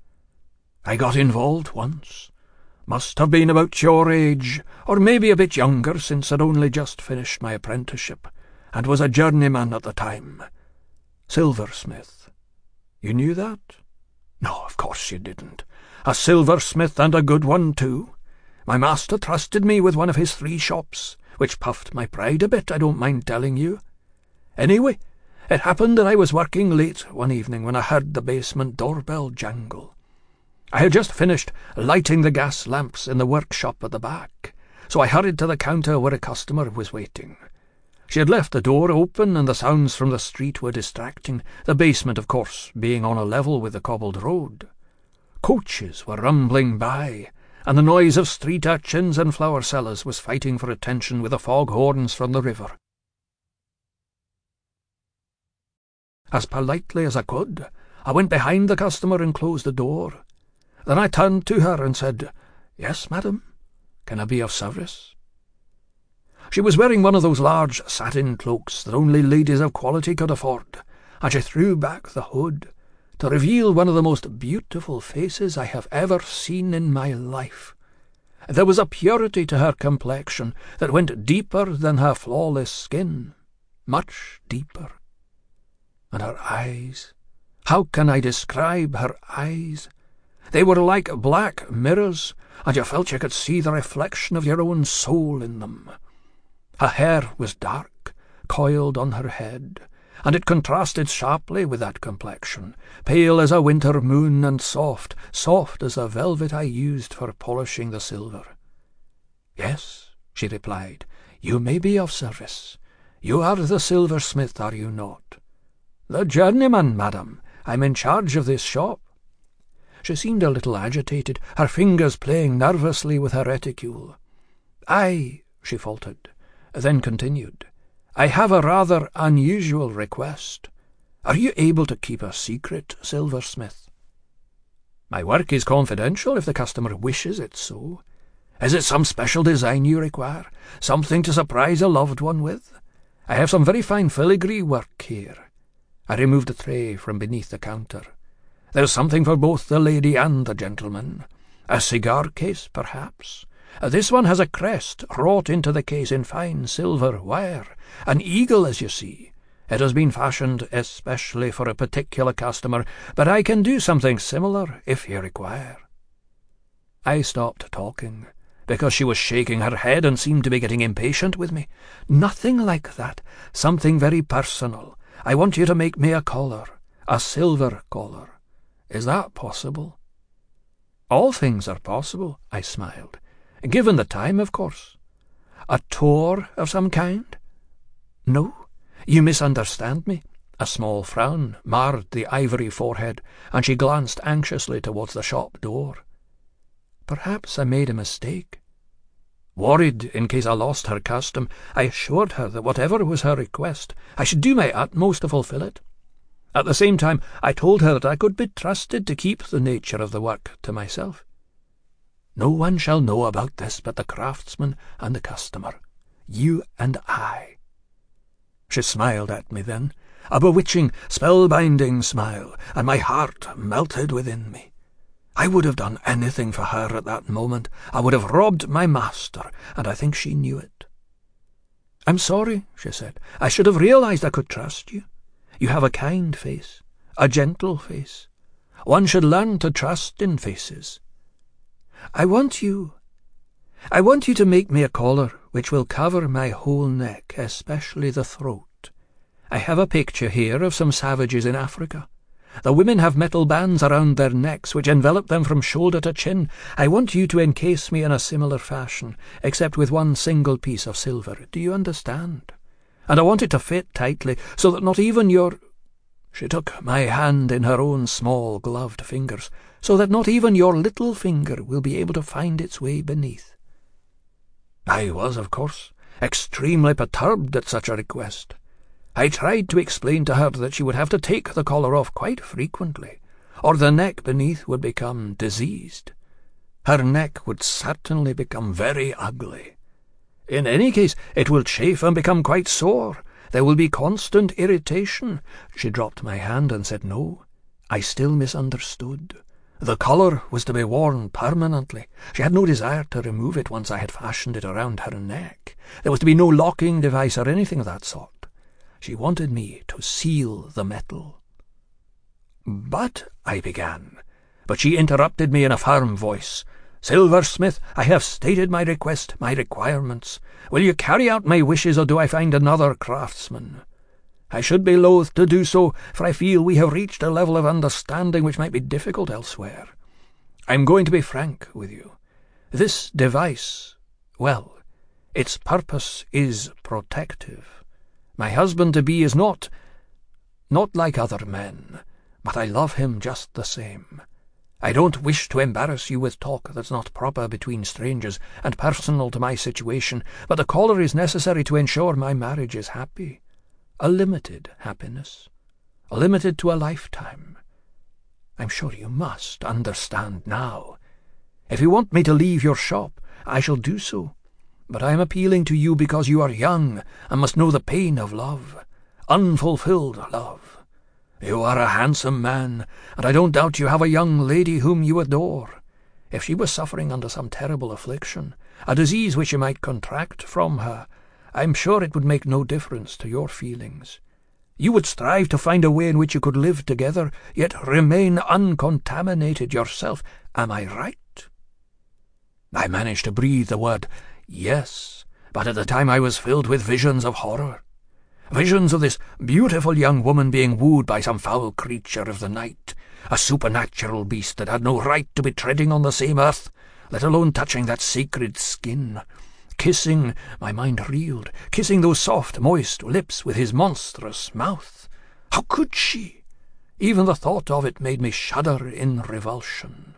I got involved once. Must have been about your age, or maybe a bit younger, since I'd only just finished my apprenticeship, and was a journeyman at the time. Silversmith. You knew that? No, of course you didn't. A silversmith, and a good one, too. My master trusted me with one of his three shops, which puffed my pride a bit, I don't mind telling you. Anyway, it happened that I was working late one evening when I heard the basement doorbell jangle. I had just finished lighting the gas lamps in the workshop at the back, so I hurried to the counter where a customer was waiting. She had left the door open, and the sounds from the street were distracting, the basement, of course, being on a level with the cobbled road. Coaches were rumbling by, and the noise of street urchins and flower sellers was fighting for attention with the foghorns from the river. As politely as I could, I went behind the customer and closed the door. Then I turned to her and said, "Yes, madam, can I be of service?" She was wearing one of those large satin cloaks that only ladies of quality could afford, and she threw back the hood to reveal one of the most beautiful faces I have ever seen in my life. There was a purity to her complexion that went deeper than her flawless skin, much deeper. And her eyes, how can I describe her eyes? They were like black mirrors, and you felt you could see the reflection of your own soul in them. Her hair was dark, coiled on her head, and it contrasted sharply with that complexion, pale as a winter moon and soft, soft as the velvet I used for polishing the silver. "Yes," she replied, "you may be of service. You are the silversmith, are you not?" "The journeyman, madam. I'm in charge of this shop." She seemed a little agitated, her fingers playing nervously with her reticule. "Aye," she faltered, then continued, "I have a rather unusual request. Are you able to keep a secret, silversmith?" "My work is confidential if the customer wishes it so. Is it some special design you require? Something to surprise a loved one with? I have some very fine filigree work here." I removed a tray from beneath the counter. "There's something for both the lady and the gentleman. A cigar case, perhaps? This one has a crest wrought into the case in fine silver wire, an eagle, as you see. It has been fashioned especially for a particular customer, but I can do something similar if you require." I stopped talking, because she was shaking her head and seemed to be getting impatient with me. "Nothing like that. Something very personal. I want you to make me a collar, a silver collar. Is that possible?" All things are possible, I smiled. Given the time, of course. A tour of some kind? No, you misunderstand me. A small frown marred the ivory forehead, and she glanced anxiously towards the shop door. Perhaps I made a mistake. Worried in case I lost her custom, I assured her that whatever was her request, I should do my utmost to fulfil it. At the same time, I told her that I could be trusted to keep the nature of the work to myself. No one shall know about this but the craftsman and the customer, you and I. She smiled at me then, a bewitching, spellbinding smile, and my heart melted within me. I would have done anything for her at that moment. I would have robbed my master, and I think she knew it. "I'm sorry," she said. "I should have realized I could trust you. You have a kind face, a gentle face. One should learn to trust in faces. I want you... I want you to make me a collar which will cover my whole neck, especially the throat. I have a picture here of some savages in Africa. The women have metal bands around their necks which envelop them from shoulder to chin. I want you to encase me in a similar fashion, except with one single piece of silver. Do you understand? And I want it to fit tightly, so that not even your—" She took my hand in her own small gloved fingers, "so that not even your little finger will be able to find its way beneath." I was, of course, extremely perturbed at such a request. I tried to explain to her that she would have to take the collar off quite frequently, or the neck beneath would become diseased. Her neck would certainly become very ugly. In any case, it will chafe and become quite sore. There will be constant irritation. She dropped my hand and said no. I still misunderstood. The collar was to be worn permanently. She had no desire to remove it once I had fashioned it around her neck. There was to be no locking device or anything of that sort. She wanted me to seal the metal. "But," I began, but she interrupted me in a firm voice. "Silversmith, I have stated my request, my requirements. Will you carry out my wishes, or do I find another craftsman? I should be loath to do so, for I feel we have reached a level of understanding which might be difficult elsewhere. I am going to be frank with you. This device, well, its purpose is protective. My husband-to-be is not, not like other men, but I love him just the same. I don't wish to embarrass you with talk that's not proper between strangers and personal to my situation, but the collar is necessary to ensure my marriage is happy. A limited happiness, limited to a lifetime. I'm sure you must understand now. If you want me to leave your shop, I shall do so. But I am appealing to you because you are young and must know the pain of love, unfulfilled love. You are a handsome man, and I don't doubt you have a young lady whom you adore. If she was suffering under some terrible affliction, a disease which you might contract from her, I'm sure it would make no difference to your feelings. You would strive to find a way in which you could live together, yet remain uncontaminated yourself. Am I right?" I managed to breathe the word yes, but at the time I was filled with visions of horror. Visions of this beautiful young woman being wooed by some foul creature of the night, a supernatural beast that had no right to be treading on the same earth, let alone touching that sacred skin. Kissing, my mind reeled, kissing those soft, moist lips with his monstrous mouth. How could she? Even the thought of it made me shudder in revulsion.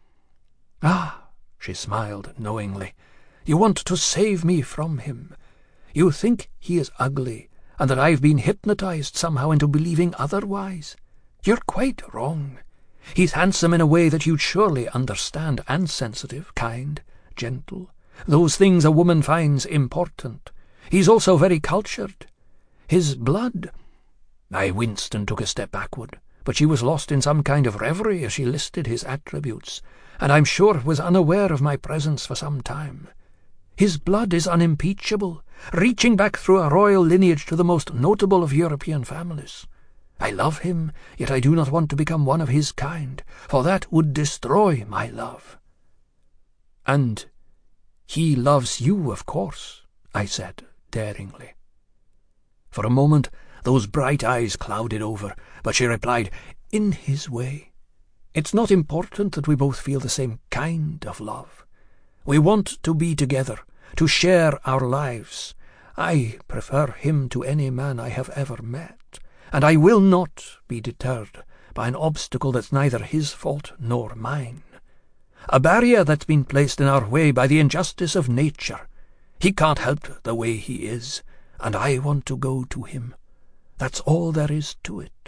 "Ah," she smiled knowingly, "you want to save me from him. You think he is ugly, and that I've been hypnotized somehow into believing otherwise. You're quite wrong. He's handsome in a way that you'd surely understand, and sensitive, kind, gentle. Those things a woman finds important. He's also very cultured. His blood—" I winced and took a step backward, but she was lost in some kind of reverie as she listed his attributes, and I'm sure was unaware of my presence for some time. "His blood is unimpeachable, reaching back through a royal lineage to the most notable of European families. I love him, yet I do not want to become one of his kind, for that would destroy my love." "And he loves you, of course," I said daringly. For a moment those bright eyes clouded over, but she replied, "In his way. It's not important that we both feel the same kind of love. We want to be together, to share our lives. I prefer him to any man I have ever met, and I will not be deterred by an obstacle that's neither his fault nor mine. A barrier that's been placed in our way by the injustice of nature. He can't help the way he is, and I want to go to him. That's all there is to it."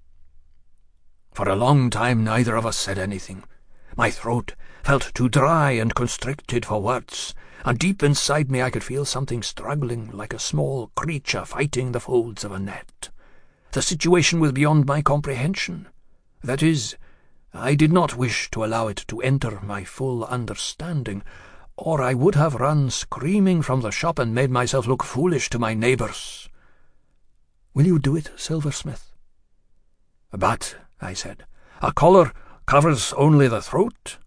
For a long time neither of us said anything. My throat felt too dry and constricted for words, and deep inside me I could feel something struggling like a small creature fighting the folds of a net. The situation was beyond my comprehension. That is, I did not wish to allow it to enter my full understanding, or I would have run screaming from the shop and made myself look foolish to my neighbours. "Will you do it, Silversmith?" "But," I said, "a collar covers only the throat."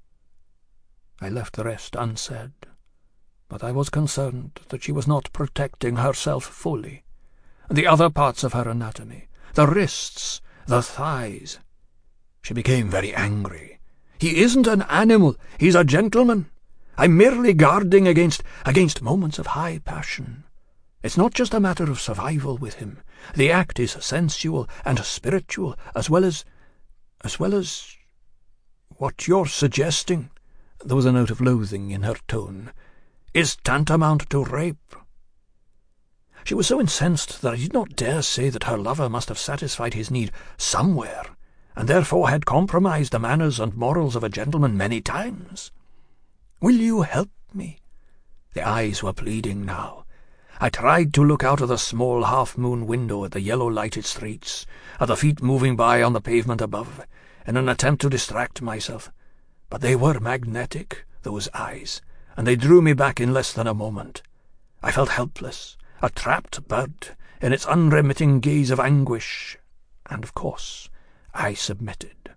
I left the rest unsaid, but I was concerned that she was not protecting herself fully. The other parts of her anatomy, the wrists, the thighs. She became very angry. "He isn't an animal, he's a gentleman. I'm merely guarding against, against moments of high passion. It's not just a matter of survival with him. The act is sensual and spiritual, as well as... as well as... what you're suggesting," there was a note of loathing in her tone, "is tantamount to rape." She was so incensed that I did not dare say that her lover must have satisfied his need somewhere, and therefore had compromised the manners and morals of a gentleman many times. "Will you help me?" The eyes were pleading now. I tried to look out of the small half-moon window at the yellow-lighted streets, at the feet moving by on the pavement above, in an attempt to distract myself. But they were magnetic, those eyes, and they drew me back in less than a moment. I felt helpless, a trapped bird, in its unremitting gaze of anguish, and, of course, I submitted.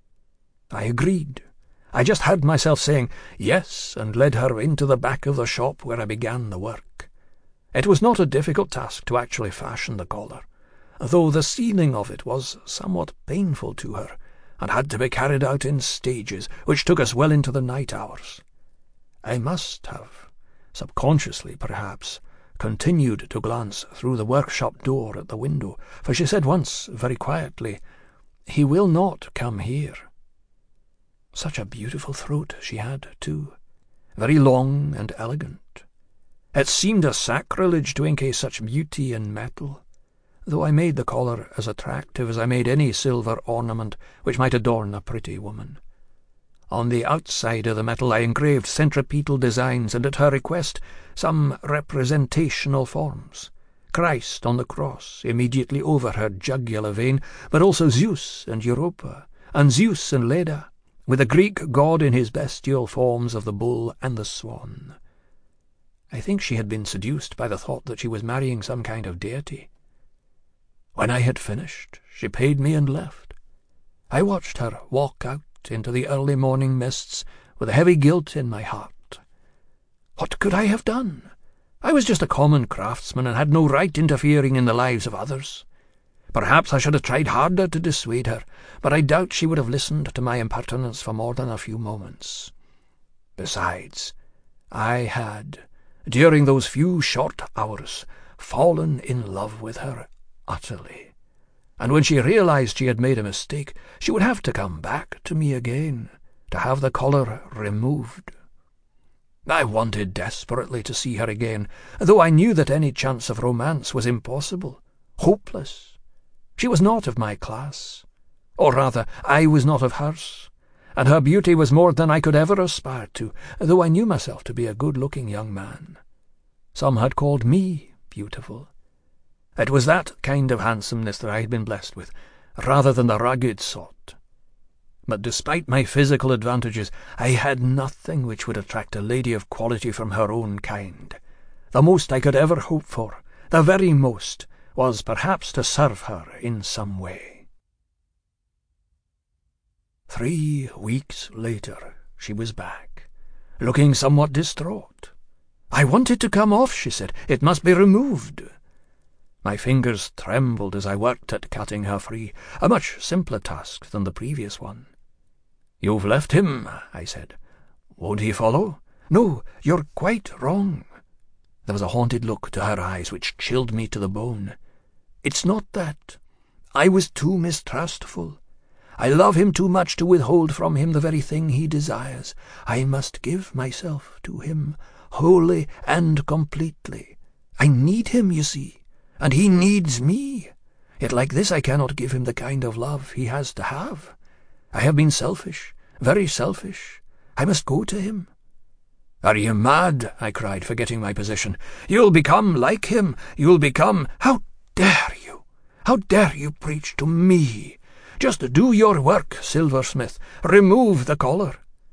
I agreed. I just heard myself saying yes, and led her into the back of the shop where I began the work. It was not a difficult task to actually fashion the collar, though the sealing of it was somewhat painful to her, and had to be carried out in stages, which took us well into the night hours. I must have, subconsciously perhaps, continued to glance through the workshop door at the window, for she said once, very quietly, "He will not come here." Such a beautiful throat she had, too, very long and elegant. It seemed a sacrilege to encase such beauty in metal, though I made the collar as attractive as I made any silver ornament which might adorn a pretty woman. On the outside of the metal I engraved centripetal designs, and at her request some representational forms. Christ on the cross, immediately over her jugular vein, but also Zeus and Europa, and Zeus and Leda, with the Greek god in his bestial forms of the bull and the swan. I think she had been seduced by the thought that she was marrying some kind of deity. When I had finished, she paid me and left. I watched her walk out into the early morning mists with a heavy guilt in my heart. What could I have done? I was just a common craftsman and had no right interfering in the lives of others. Perhaps I should have tried harder to dissuade her, but I doubt she would have listened to my impertinence for more than a few moments. Besides, I had, during those few short hours, fallen in love with her utterly, and when she realized she had made a mistake, she would have to come back to me again, to have the collar removed. I wanted desperately to see her again, though I knew that any chance of romance was impossible, hopeless. She was not of my class, or rather, I was not of hers, and her beauty was more than I could ever aspire to, though I knew myself to be a good-looking young man. Some had called me beautiful. It was that kind of handsomeness that I had been blessed with, rather than the rugged sort. But despite my physical advantages, I had nothing which would attract a lady of quality from her own kind. The most I could ever hope for, the very most, was perhaps to serve her in some way. Three weeks later she was back, looking somewhat distraught. "I want it to come off," she said. "It must be removed." My fingers trembled as I worked at cutting her free, a much simpler task than the previous one. "You've left him," I said. "Won't he follow?" "No, you're quite wrong." There was a haunted look to her eyes which chilled me to the bone. "It's not that. I was too mistrustful. I love him too much to withhold from him the very thing he desires. I must give myself to him, wholly and completely. I need him, you see, and he needs me. Yet like this I cannot give him the kind of love he has to have. I have been selfish, very selfish. I must go to him." "Are you mad?" I cried, forgetting my position. "You'll become like him. You'll become—" "How dare you? How dare you preach to me? Just do your work, Silversmith. Remove the collar."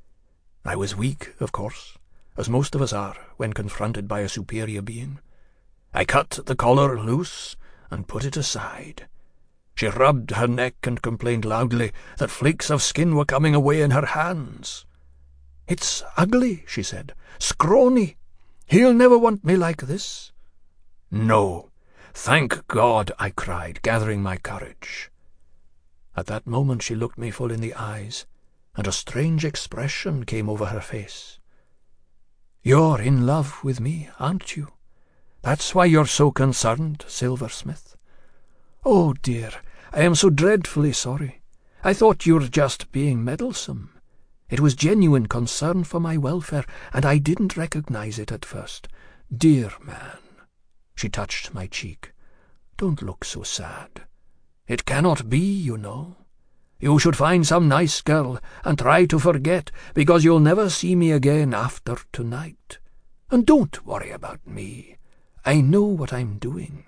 I was weak, of course, as most of us are when confronted by a superior being. I cut the collar loose and put it aside. She rubbed her neck and complained loudly that flakes of skin were coming away in her hands. "It's ugly," she said. "Scrawny. He'll never want me like this." "No. Thank God," I cried, gathering my courage. At that moment she looked me full in the eyes, and a strange expression came over her face. "You're in love with me, aren't you? That's why you're so concerned, Silversmith." "Oh, dear, I am so dreadfully sorry. I thought you were just being meddlesome. It was genuine concern for my welfare, and I didn't recognize it at first. Dear man," she touched my cheek, "don't look so sad. It cannot be, you know. You should find some nice girl and try to forget, because you'll never see me again after tonight. And don't worry about me. I know what I'm doing."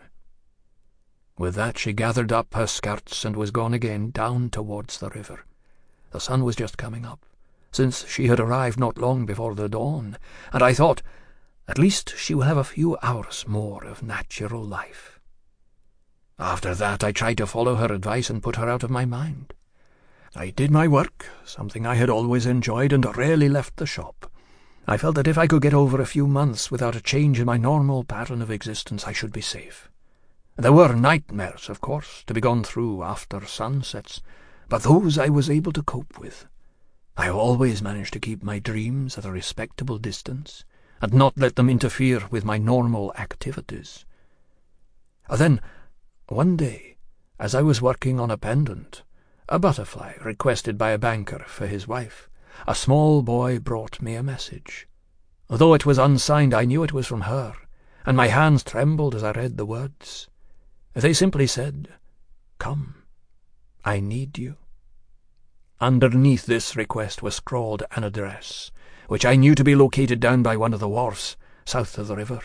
With that she gathered up her skirts and was gone again down towards the river. The sun was just coming up, since she had arrived not long before the dawn, and I thought, at least she will have a few hours more of natural life. After that I tried to follow her advice and put her out of my mind. I did my work, something I had always enjoyed, and rarely left the shop. I felt that if I could get over a few months without a change in my normal pattern of existence, I should be safe. There were nightmares, of course, to be gone through after sunsets, but those I was able to cope with. I have always managed to keep my dreams at a respectable distance, and not let them interfere with my normal activities. Then, one day, as I was working on a pendant, a butterfly requested by a banker for his wife, a small boy brought me a message. Though it was unsigned, I knew it was from her, and my hands trembled as I read the words. They simply said, "Come, I need you." Underneath this request was scrawled an address, which I knew to be located down by one of the wharfs, south of the river.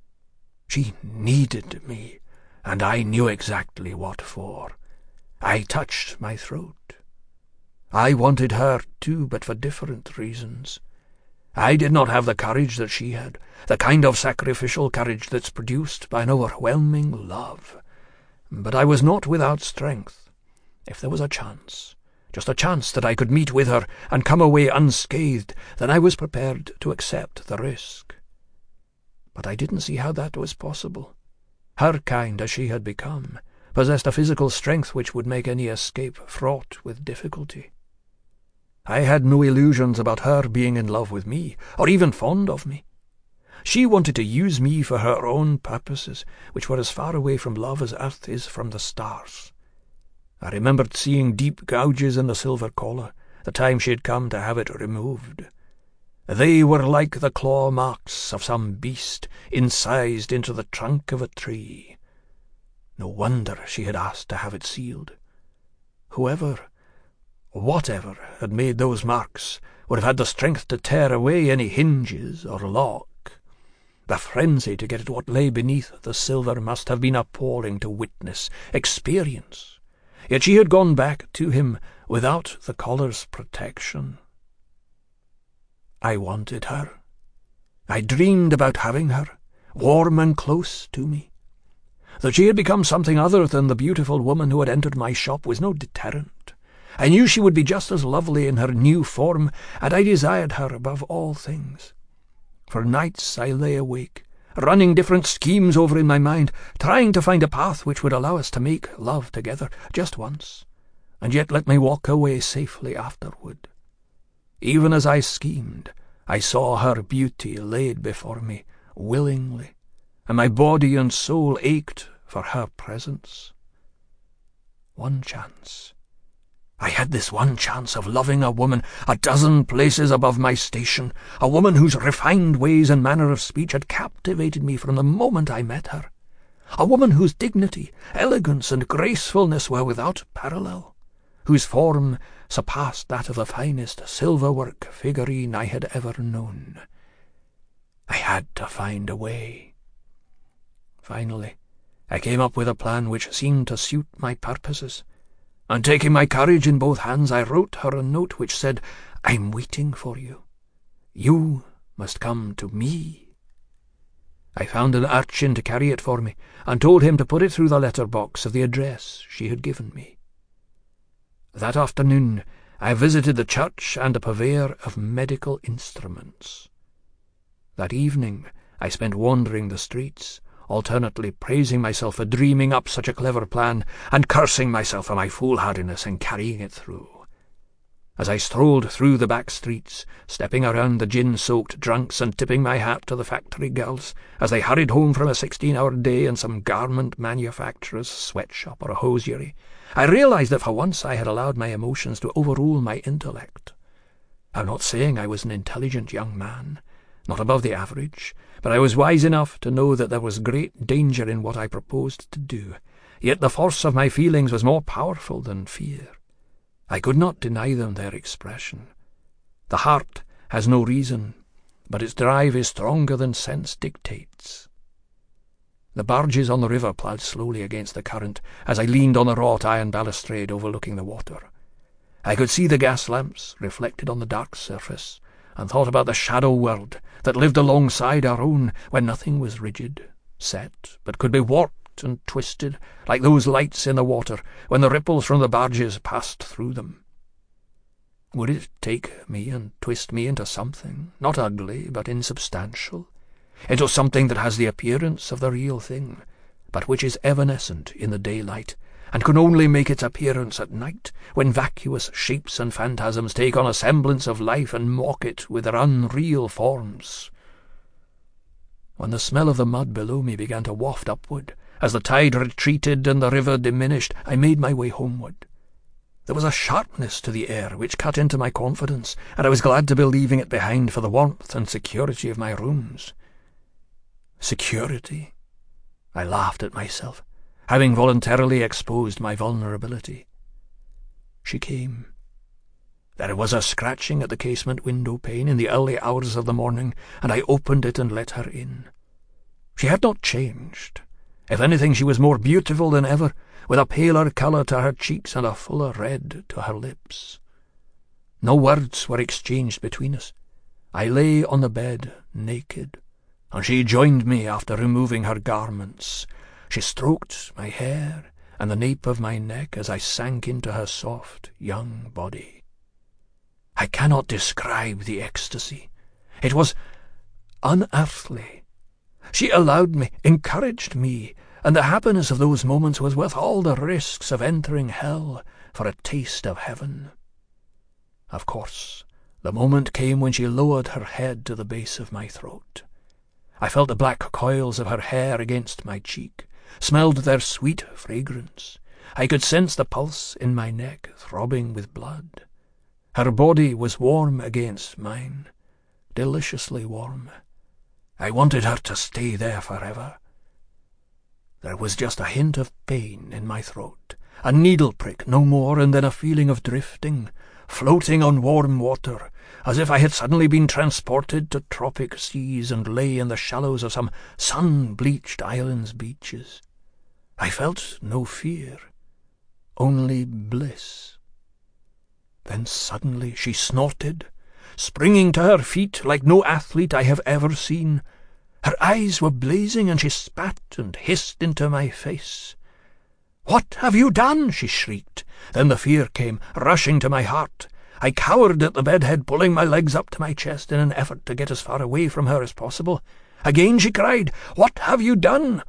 She needed me, and I knew exactly what for. I touched my throat. I wanted her too, but for different reasons. I did not have the courage that she had, the kind of sacrificial courage that's produced by an overwhelming love. But I was not without strength. If there was a chance, just a chance that I could meet with her and come away unscathed, then I was prepared to accept the risk. But I didn't see how that was possible. Her kind, as she had become, possessed a physical strength which would make any escape fraught with difficulty. I had no illusions about her being in love with me, or even fond of me. She wanted to use me for her own purposes, which were as far away from love as earth is from the stars. I remembered seeing deep gouges in the silver collar, the time she had come to have it removed. They were like the claw marks of some beast incised into the trunk of a tree. No wonder she had asked to have it sealed. Whoever, whatever, had made those marks would have had the strength to tear away any hinges or lock. The frenzy to get at what lay beneath the silver must have been appalling to witness, experience. Yet she had gone back to him without the collar's protection. I wanted her. I dreamed about having her, warm and close to me. That she had become something other than the beautiful woman who had entered my shop was no deterrent. I knew she would be just as lovely in her new form, and I desired her above all things. For nights I lay awake, running different schemes over in my mind, trying to find a path which would allow us to make love together just once, and yet let me walk away safely afterward. Even as I schemed, I saw her beauty laid before me willingly, and my body and soul ached for her presence. One chance. I had this one chance of loving a woman a dozen places above my station, a woman whose refined ways and manner of speech had captivated me from the moment I met her, a woman whose dignity, elegance, and gracefulness were without parallel, whose form surpassed that of the finest silver-work figurine I had ever known. I had to find a way. Finally, I came up with a plan which seemed to suit my purposes, and taking my courage in both hands, I wrote her a note which said, "I'm waiting for you. You must come to me." I found an urchin to carry it for me, and told him to put it through the letter-box of the address she had given me. That afternoon I visited the church and a purveyor of medical instruments. That evening I spent wandering the streets, alternately praising myself for dreaming up such a clever plan, and cursing myself for my foolhardiness in carrying it through. As I strolled through the back streets, stepping around the gin-soaked drunks and tipping my hat to the factory girls, as they hurried home from a sixteen-hour day in some garment manufacturer's sweatshop or a hosiery, I realized that for once I had allowed my emotions to overrule my intellect. I'm not saying I was an intelligent young man, not above the average, but I was wise enough to know that there was great danger in what I proposed to do, yet the force of my feelings was more powerful than fear. I could not deny them their expression. The heart has no reason, but its drive is stronger than sense dictates. The barges on the river ploughed slowly against the current as I leaned on the wrought iron balustrade overlooking the water. I could see the gas lamps reflected on the dark surface, and thought about the shadow world that lived alongside our own, where nothing was rigid, set, but could be warped and twisted, like those lights in the water when the ripples from the barges passed through them. Would it take me and twist me into something, not ugly, but insubstantial, into something that has the appearance of the real thing, but which is evanescent in the daylight, and can only make its appearance at night, when vacuous shapes and phantasms take on a semblance of life and mock it with their unreal forms? When the smell of the mud below me began to waft upward, as the tide retreated and the river diminished, I made my way homeward. There was a sharpness to the air which cut into my confidence, and I was glad to be leaving it behind for the warmth and security of my rooms. Security? I laughed at myself, having voluntarily exposed my vulnerability. She came. There was a scratching at the casement window pane in the early hours of the morning, and I opened it and let her in. She had not changed. If anything, she was more beautiful than ever, with a paler colour to her cheeks and a fuller red to her lips. No words were exchanged between us. I lay on the bed, naked, and she joined me after removing her garments. She stroked my hair and the nape of my neck as I sank into her soft, young body. I cannot describe the ecstasy. It was unearthly. She allowed me, encouraged me, and the happiness of those moments was worth all the risks of entering hell for a taste of heaven. Of course, the moment came when she lowered her head to the base of my throat. I felt the black coils of her hair against my cheek, smelled their sweet fragrance. I could sense the pulse in my neck throbbing with blood. Her body was warm against mine, deliciously warm. I wanted her to stay there forever. There was just a hint of pain in my throat, a needle prick, no more, and then a feeling of drifting, floating on warm water, as if I had suddenly been transported to tropic seas and lay in the shallows of some sun-bleached island's beaches. I felt no fear, only bliss. Then suddenly she snorted, springing to her feet like no athlete I have ever seen. Her eyes were blazing, and she spat and hissed into my face. "What have you done?" she shrieked. Then the fear came, rushing to my heart. I cowered at the bedhead, pulling my legs up to my chest in an effort to get as far away from her as possible. Again she cried, "What have you done?"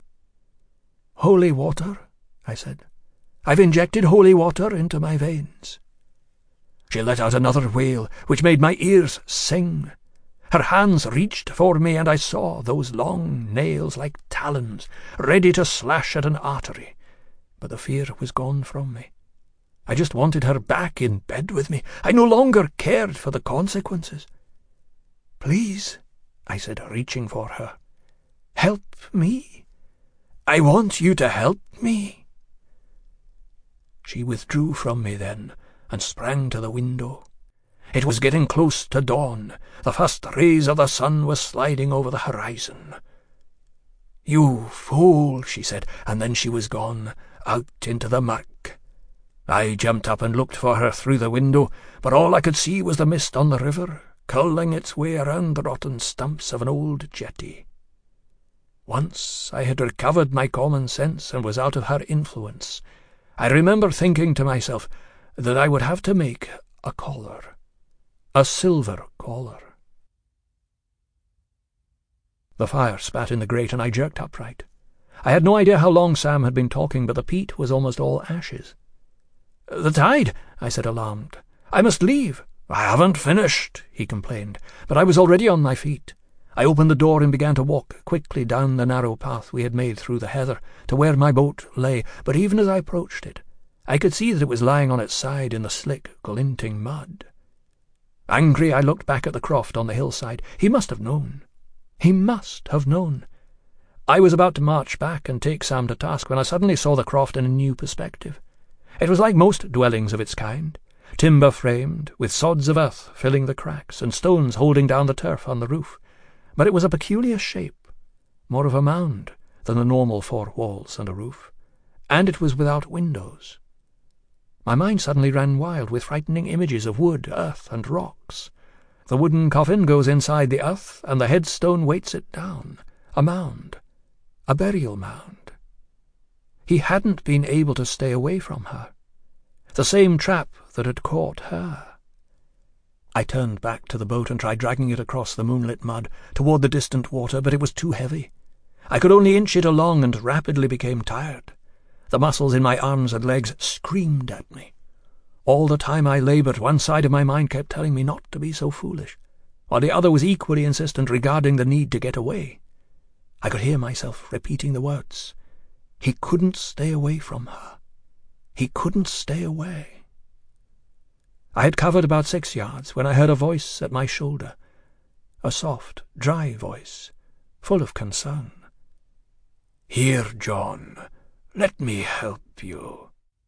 "Holy water," I said. "I've injected holy water into my veins." She let out another wail, which made my ears sing. Her hands reached for me, and I saw those long nails like talons, ready to slash at an artery. But the fear was gone from me. I just wanted her back in bed with me. I no longer cared for the consequences. "Please," I said, reaching for her. "Help me. I want you to help me." She withdrew from me then, and sprang to the window. It was getting close to dawn. The first rays of the sun were sliding over the horizon. "You fool," she said, and then she was gone, out into the muck. I jumped up and looked for her through the window, but all I could see was the mist on the river, curling its way around the rotten stumps of an old jetty. Once I had recovered my common sense and was out of her influence. I remember thinking to myself that I would have to make a collar. A silver collar. The fire spat in the grate, and I jerked upright. I had no idea how long Sam had been talking, but the peat was almost all ashes. "The tide," I said, alarmed. "I must leave." "I haven't finished," he complained, but I was already on my feet. I opened the door and began to walk quickly down the narrow path we had made through the heather to where my boat lay, but even as I approached it, I could see that it was lying on its side in the slick, glinting mud. Angry, I looked back at the croft on the hillside. He must have known. He must have known. I was about to march back and take Sam to task when I suddenly saw the croft in a new perspective. It was like most dwellings of its kind, timber-framed, with sods of earth filling the cracks and stones holding down the turf on the roof. But it was a peculiar shape, more of a mound than the normal four walls and a roof, and it was without windows. My mind suddenly ran wild with frightening images of wood, earth, and rocks. The wooden coffin goes inside the earth, and the headstone weights it down. A mound. A burial mound. He hadn't been able to stay away from her. The same trap that had caught her. I turned back to the boat and tried dragging it across the moonlit mud toward the distant water, but it was too heavy. I could only inch it along and rapidly became tired. The muscles in my arms and legs screamed at me. All the time I laboured, one side of my mind kept telling me not to be so foolish, while the other was equally insistent regarding the need to get away. I could hear myself repeating the words. He couldn't stay away from her. He couldn't stay away. I had covered about six yards when I heard a voice at my shoulder, a soft, dry voice, full of concern. "Here, John. Let me help you."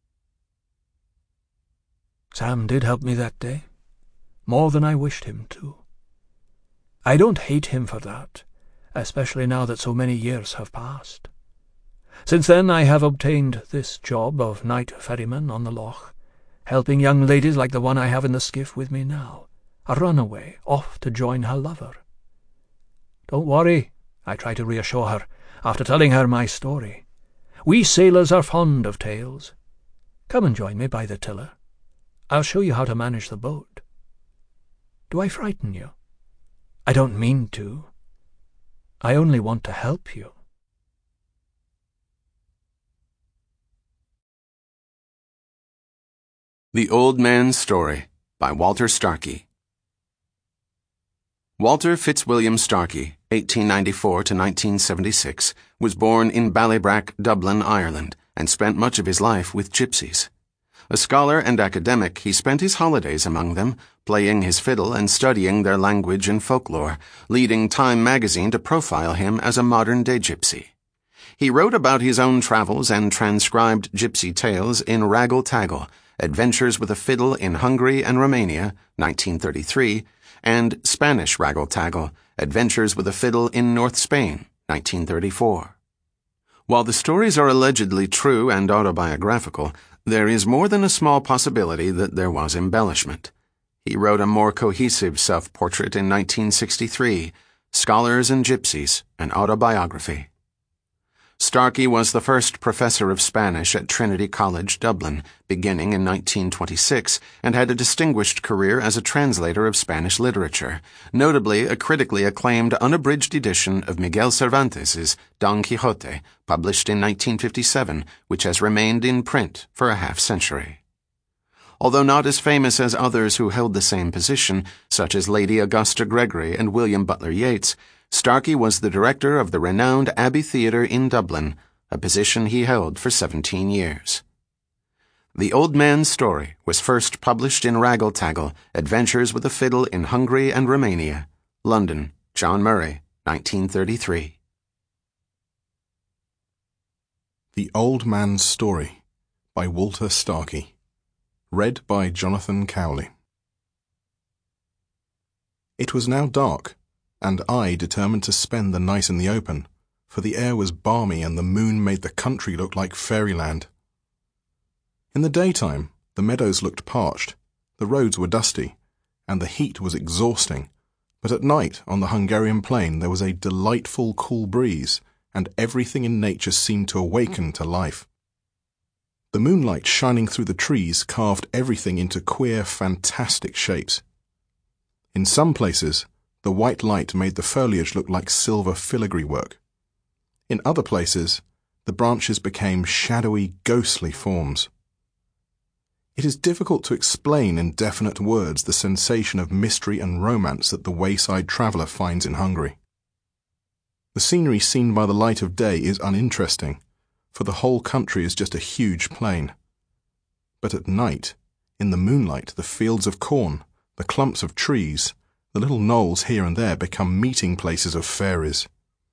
Sam did help me that day, more than I wished him to. I don't hate him for that, especially now that so many years have passed. Since then I have obtained this job of night ferryman on the loch, helping young ladies like the one I have in the skiff with me now, a runaway off to join her lover. "Don't worry," I try to reassure her, after telling her my story. "We sailors are fond of tales. Come and join me by the tiller. I'll show you how to manage the boat. Do I frighten you? I don't mean to. I only want to help you." The Old Man's Story by Walter Starkey. Walter Fitzwilliam Starkey, eighteen ninety-four to nineteen seventy-six, was born in Ballybrack, Dublin, Ireland, and spent much of his life with gypsies. A scholar and academic, he spent his holidays among them, playing his fiddle and studying their language and folklore, leading Time magazine to profile him as a modern-day gypsy. He wrote about his own travels and transcribed gypsy tales in Raggle Taggle, Adventures with a Fiddle in Hungary and Romania, nineteen thirty-three, and Spanish Raggle Taggle, Adventures with a Fiddle in North Spain, nineteen thirty-four. While the stories are allegedly true and autobiographical, there is more than a small possibility that there was embellishment. He wrote a more cohesive self-portrait in nineteen sixty-three, Scholars and Gypsies, an Autobiography. Starkey was the first professor of Spanish at Trinity College, Dublin, beginning in nineteen twenty-six, and had a distinguished career as a translator of Spanish literature, notably a critically acclaimed unabridged edition of Miguel Cervantes's Don Quixote, published in nineteen fifty-seven, which has remained in print for a half-century. Although not as famous as others who held the same position, such as Lady Augusta Gregory and William Butler Yeats, Starkey was the director of the renowned Abbey Theatre in Dublin, a position he held for seventeen years. The Old Man's Story was first published in Raggle Taggle, Adventures with a Fiddle in Hungary and Romania. London, John Murray, nineteen thirty-three. The Old Man's Story by Walter Starkey. Read by Jonathan Cowley. It was now dark, and I determined to spend the night in the open, for the air was balmy and the moon made the country look like fairyland. In the daytime, the meadows looked parched, the roads were dusty, and the heat was exhausting, but at night on the Hungarian plain there was a delightful cool breeze, and everything in nature seemed to awaken to life. The moonlight shining through the trees carved everything into queer, fantastic shapes. In some places, the white light made the foliage look like silver filigree work. In other places, the branches became shadowy, ghostly forms. It is difficult to explain in definite words the sensation of mystery and romance that the wayside traveller finds in Hungary. The scenery seen by the light of day is uninteresting, for the whole country is just a huge plain. But at night, in the moonlight, the fields of corn, the clumps of trees, the little knolls here and there become meeting places of fairies.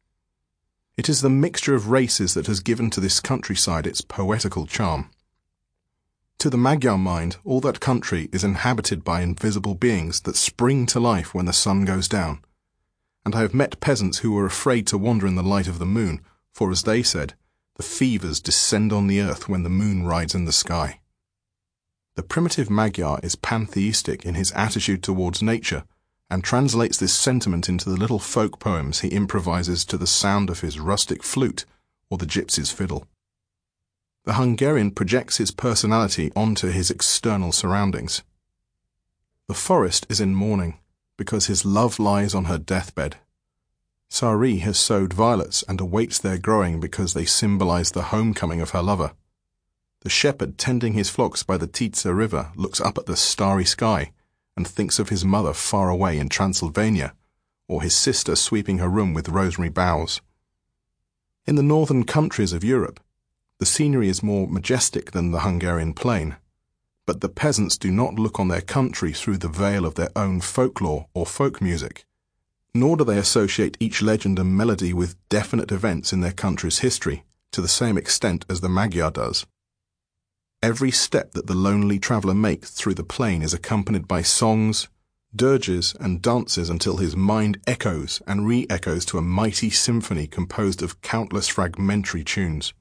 It is the mixture of races that has given to this countryside its poetical charm. To the Magyar mind, all that country is inhabited by invisible beings that spring to life when the sun goes down, and I have met peasants who were afraid to wander in the light of the moon, for, as they said, the fevers descend on the earth when the moon rides in the sky. The primitive Magyar is pantheistic in his attitude towards nature, and translates this sentiment into the little folk poems he improvises to the sound of his rustic flute or the gypsy's fiddle. The Hungarian projects his personality onto his external surroundings. The forest is in mourning, because his love lies on her deathbed. Sari has sowed violets and awaits their growing because they symbolize the homecoming of her lover. The shepherd tending his flocks by the Tisza River looks up at the starry sky and thinks of his mother far away in Transylvania, or his sister sweeping her room with rosemary boughs. In the northern countries of Europe, the scenery is more majestic than the Hungarian plain, but the peasants do not look on their country through the veil of their own folklore or folk music, nor do they associate each legend and melody with definite events in their country's history to the same extent as the Magyar does. Every step that the lonely traveller makes through the plain is accompanied by songs, dirges, and dances until his mind echoes and re-echoes to a mighty symphony composed of countless fragmentary tunes.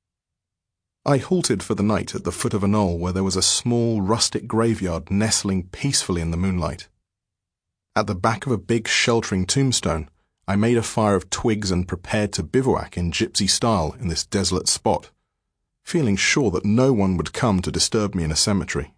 I halted for the night at the foot of a knoll where there was a small rustic graveyard nestling peacefully in the moonlight. At the back of a big sheltering tombstone, I made a fire of twigs and prepared to bivouac in gypsy style in this desolate spot, feeling sure that no one would come to disturb me in a cemetery.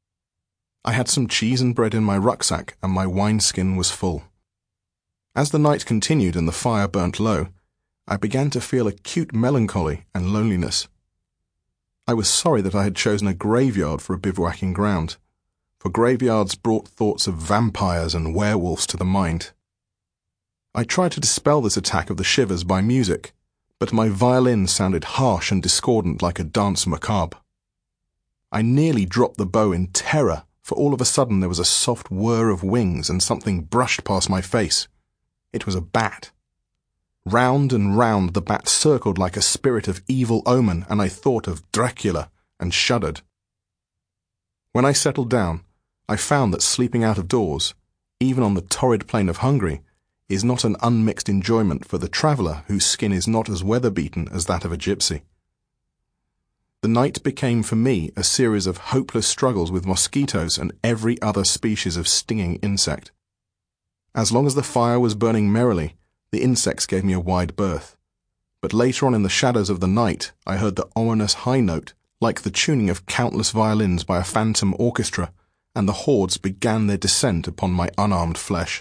I had some cheese and bread in my rucksack, and my wineskin was full. As the night continued and the fire burnt low, I began to feel acute melancholy and loneliness. I was sorry that I had chosen a graveyard for a bivouacking ground, for graveyards brought thoughts of vampires and werewolves to the mind. I tried to dispel this attack of the shivers by music, but my violin sounded harsh and discordant like a dance macabre. I nearly dropped the bow in terror, for all of a sudden there was a soft whir of wings and something brushed past my face. It was a bat. Round and round the bat circled like a spirit of evil omen, and I thought of Dracula and shuddered. When I settled down, I found that sleeping out of doors, even on the torrid plain of Hungary, is not an unmixed enjoyment for the traveller whose skin is not as weather-beaten as that of a gypsy. The night became for me a series of hopeless struggles with mosquitoes and every other species of stinging insect. As long as the fire was burning merrily, the insects gave me a wide berth, but later on in the shadows of the night I heard the ominous high note, like the tuning of countless violins by a phantom orchestra, and the hordes began their descent upon my unarmed flesh.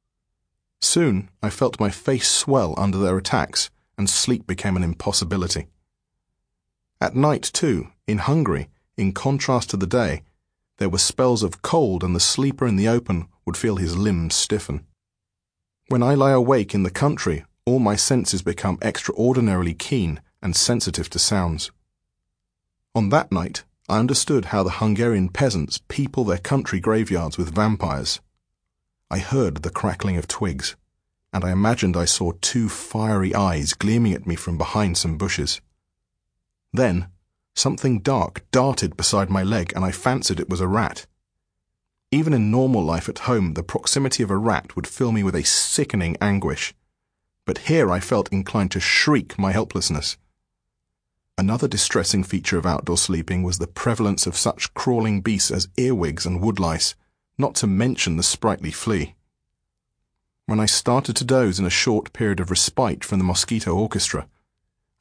Soon I felt my face swell under their attacks, and sleep became an impossibility. At night, too, in Hungary, in contrast to the day, There were spells of cold, and the sleeper in the open would feel his limbs stiffen. When I lie awake in the country, all my senses become extraordinarily keen and sensitive to sounds. On that night, I understood how the Hungarian peasants people their country graveyards with vampires. I heard the crackling of twigs, and I imagined I saw two fiery eyes gleaming at me from behind some bushes. Then, something dark darted beside my leg, and I fancied it was a rat. Even in normal life at home, the proximity of a rat would fill me with a sickening anguish. But here I felt inclined to shriek my helplessness. Another distressing feature of outdoor sleeping was the prevalence of such crawling beasts as earwigs and woodlice, not to mention the sprightly flea. When I started to doze in a short period of respite from the mosquito orchestra,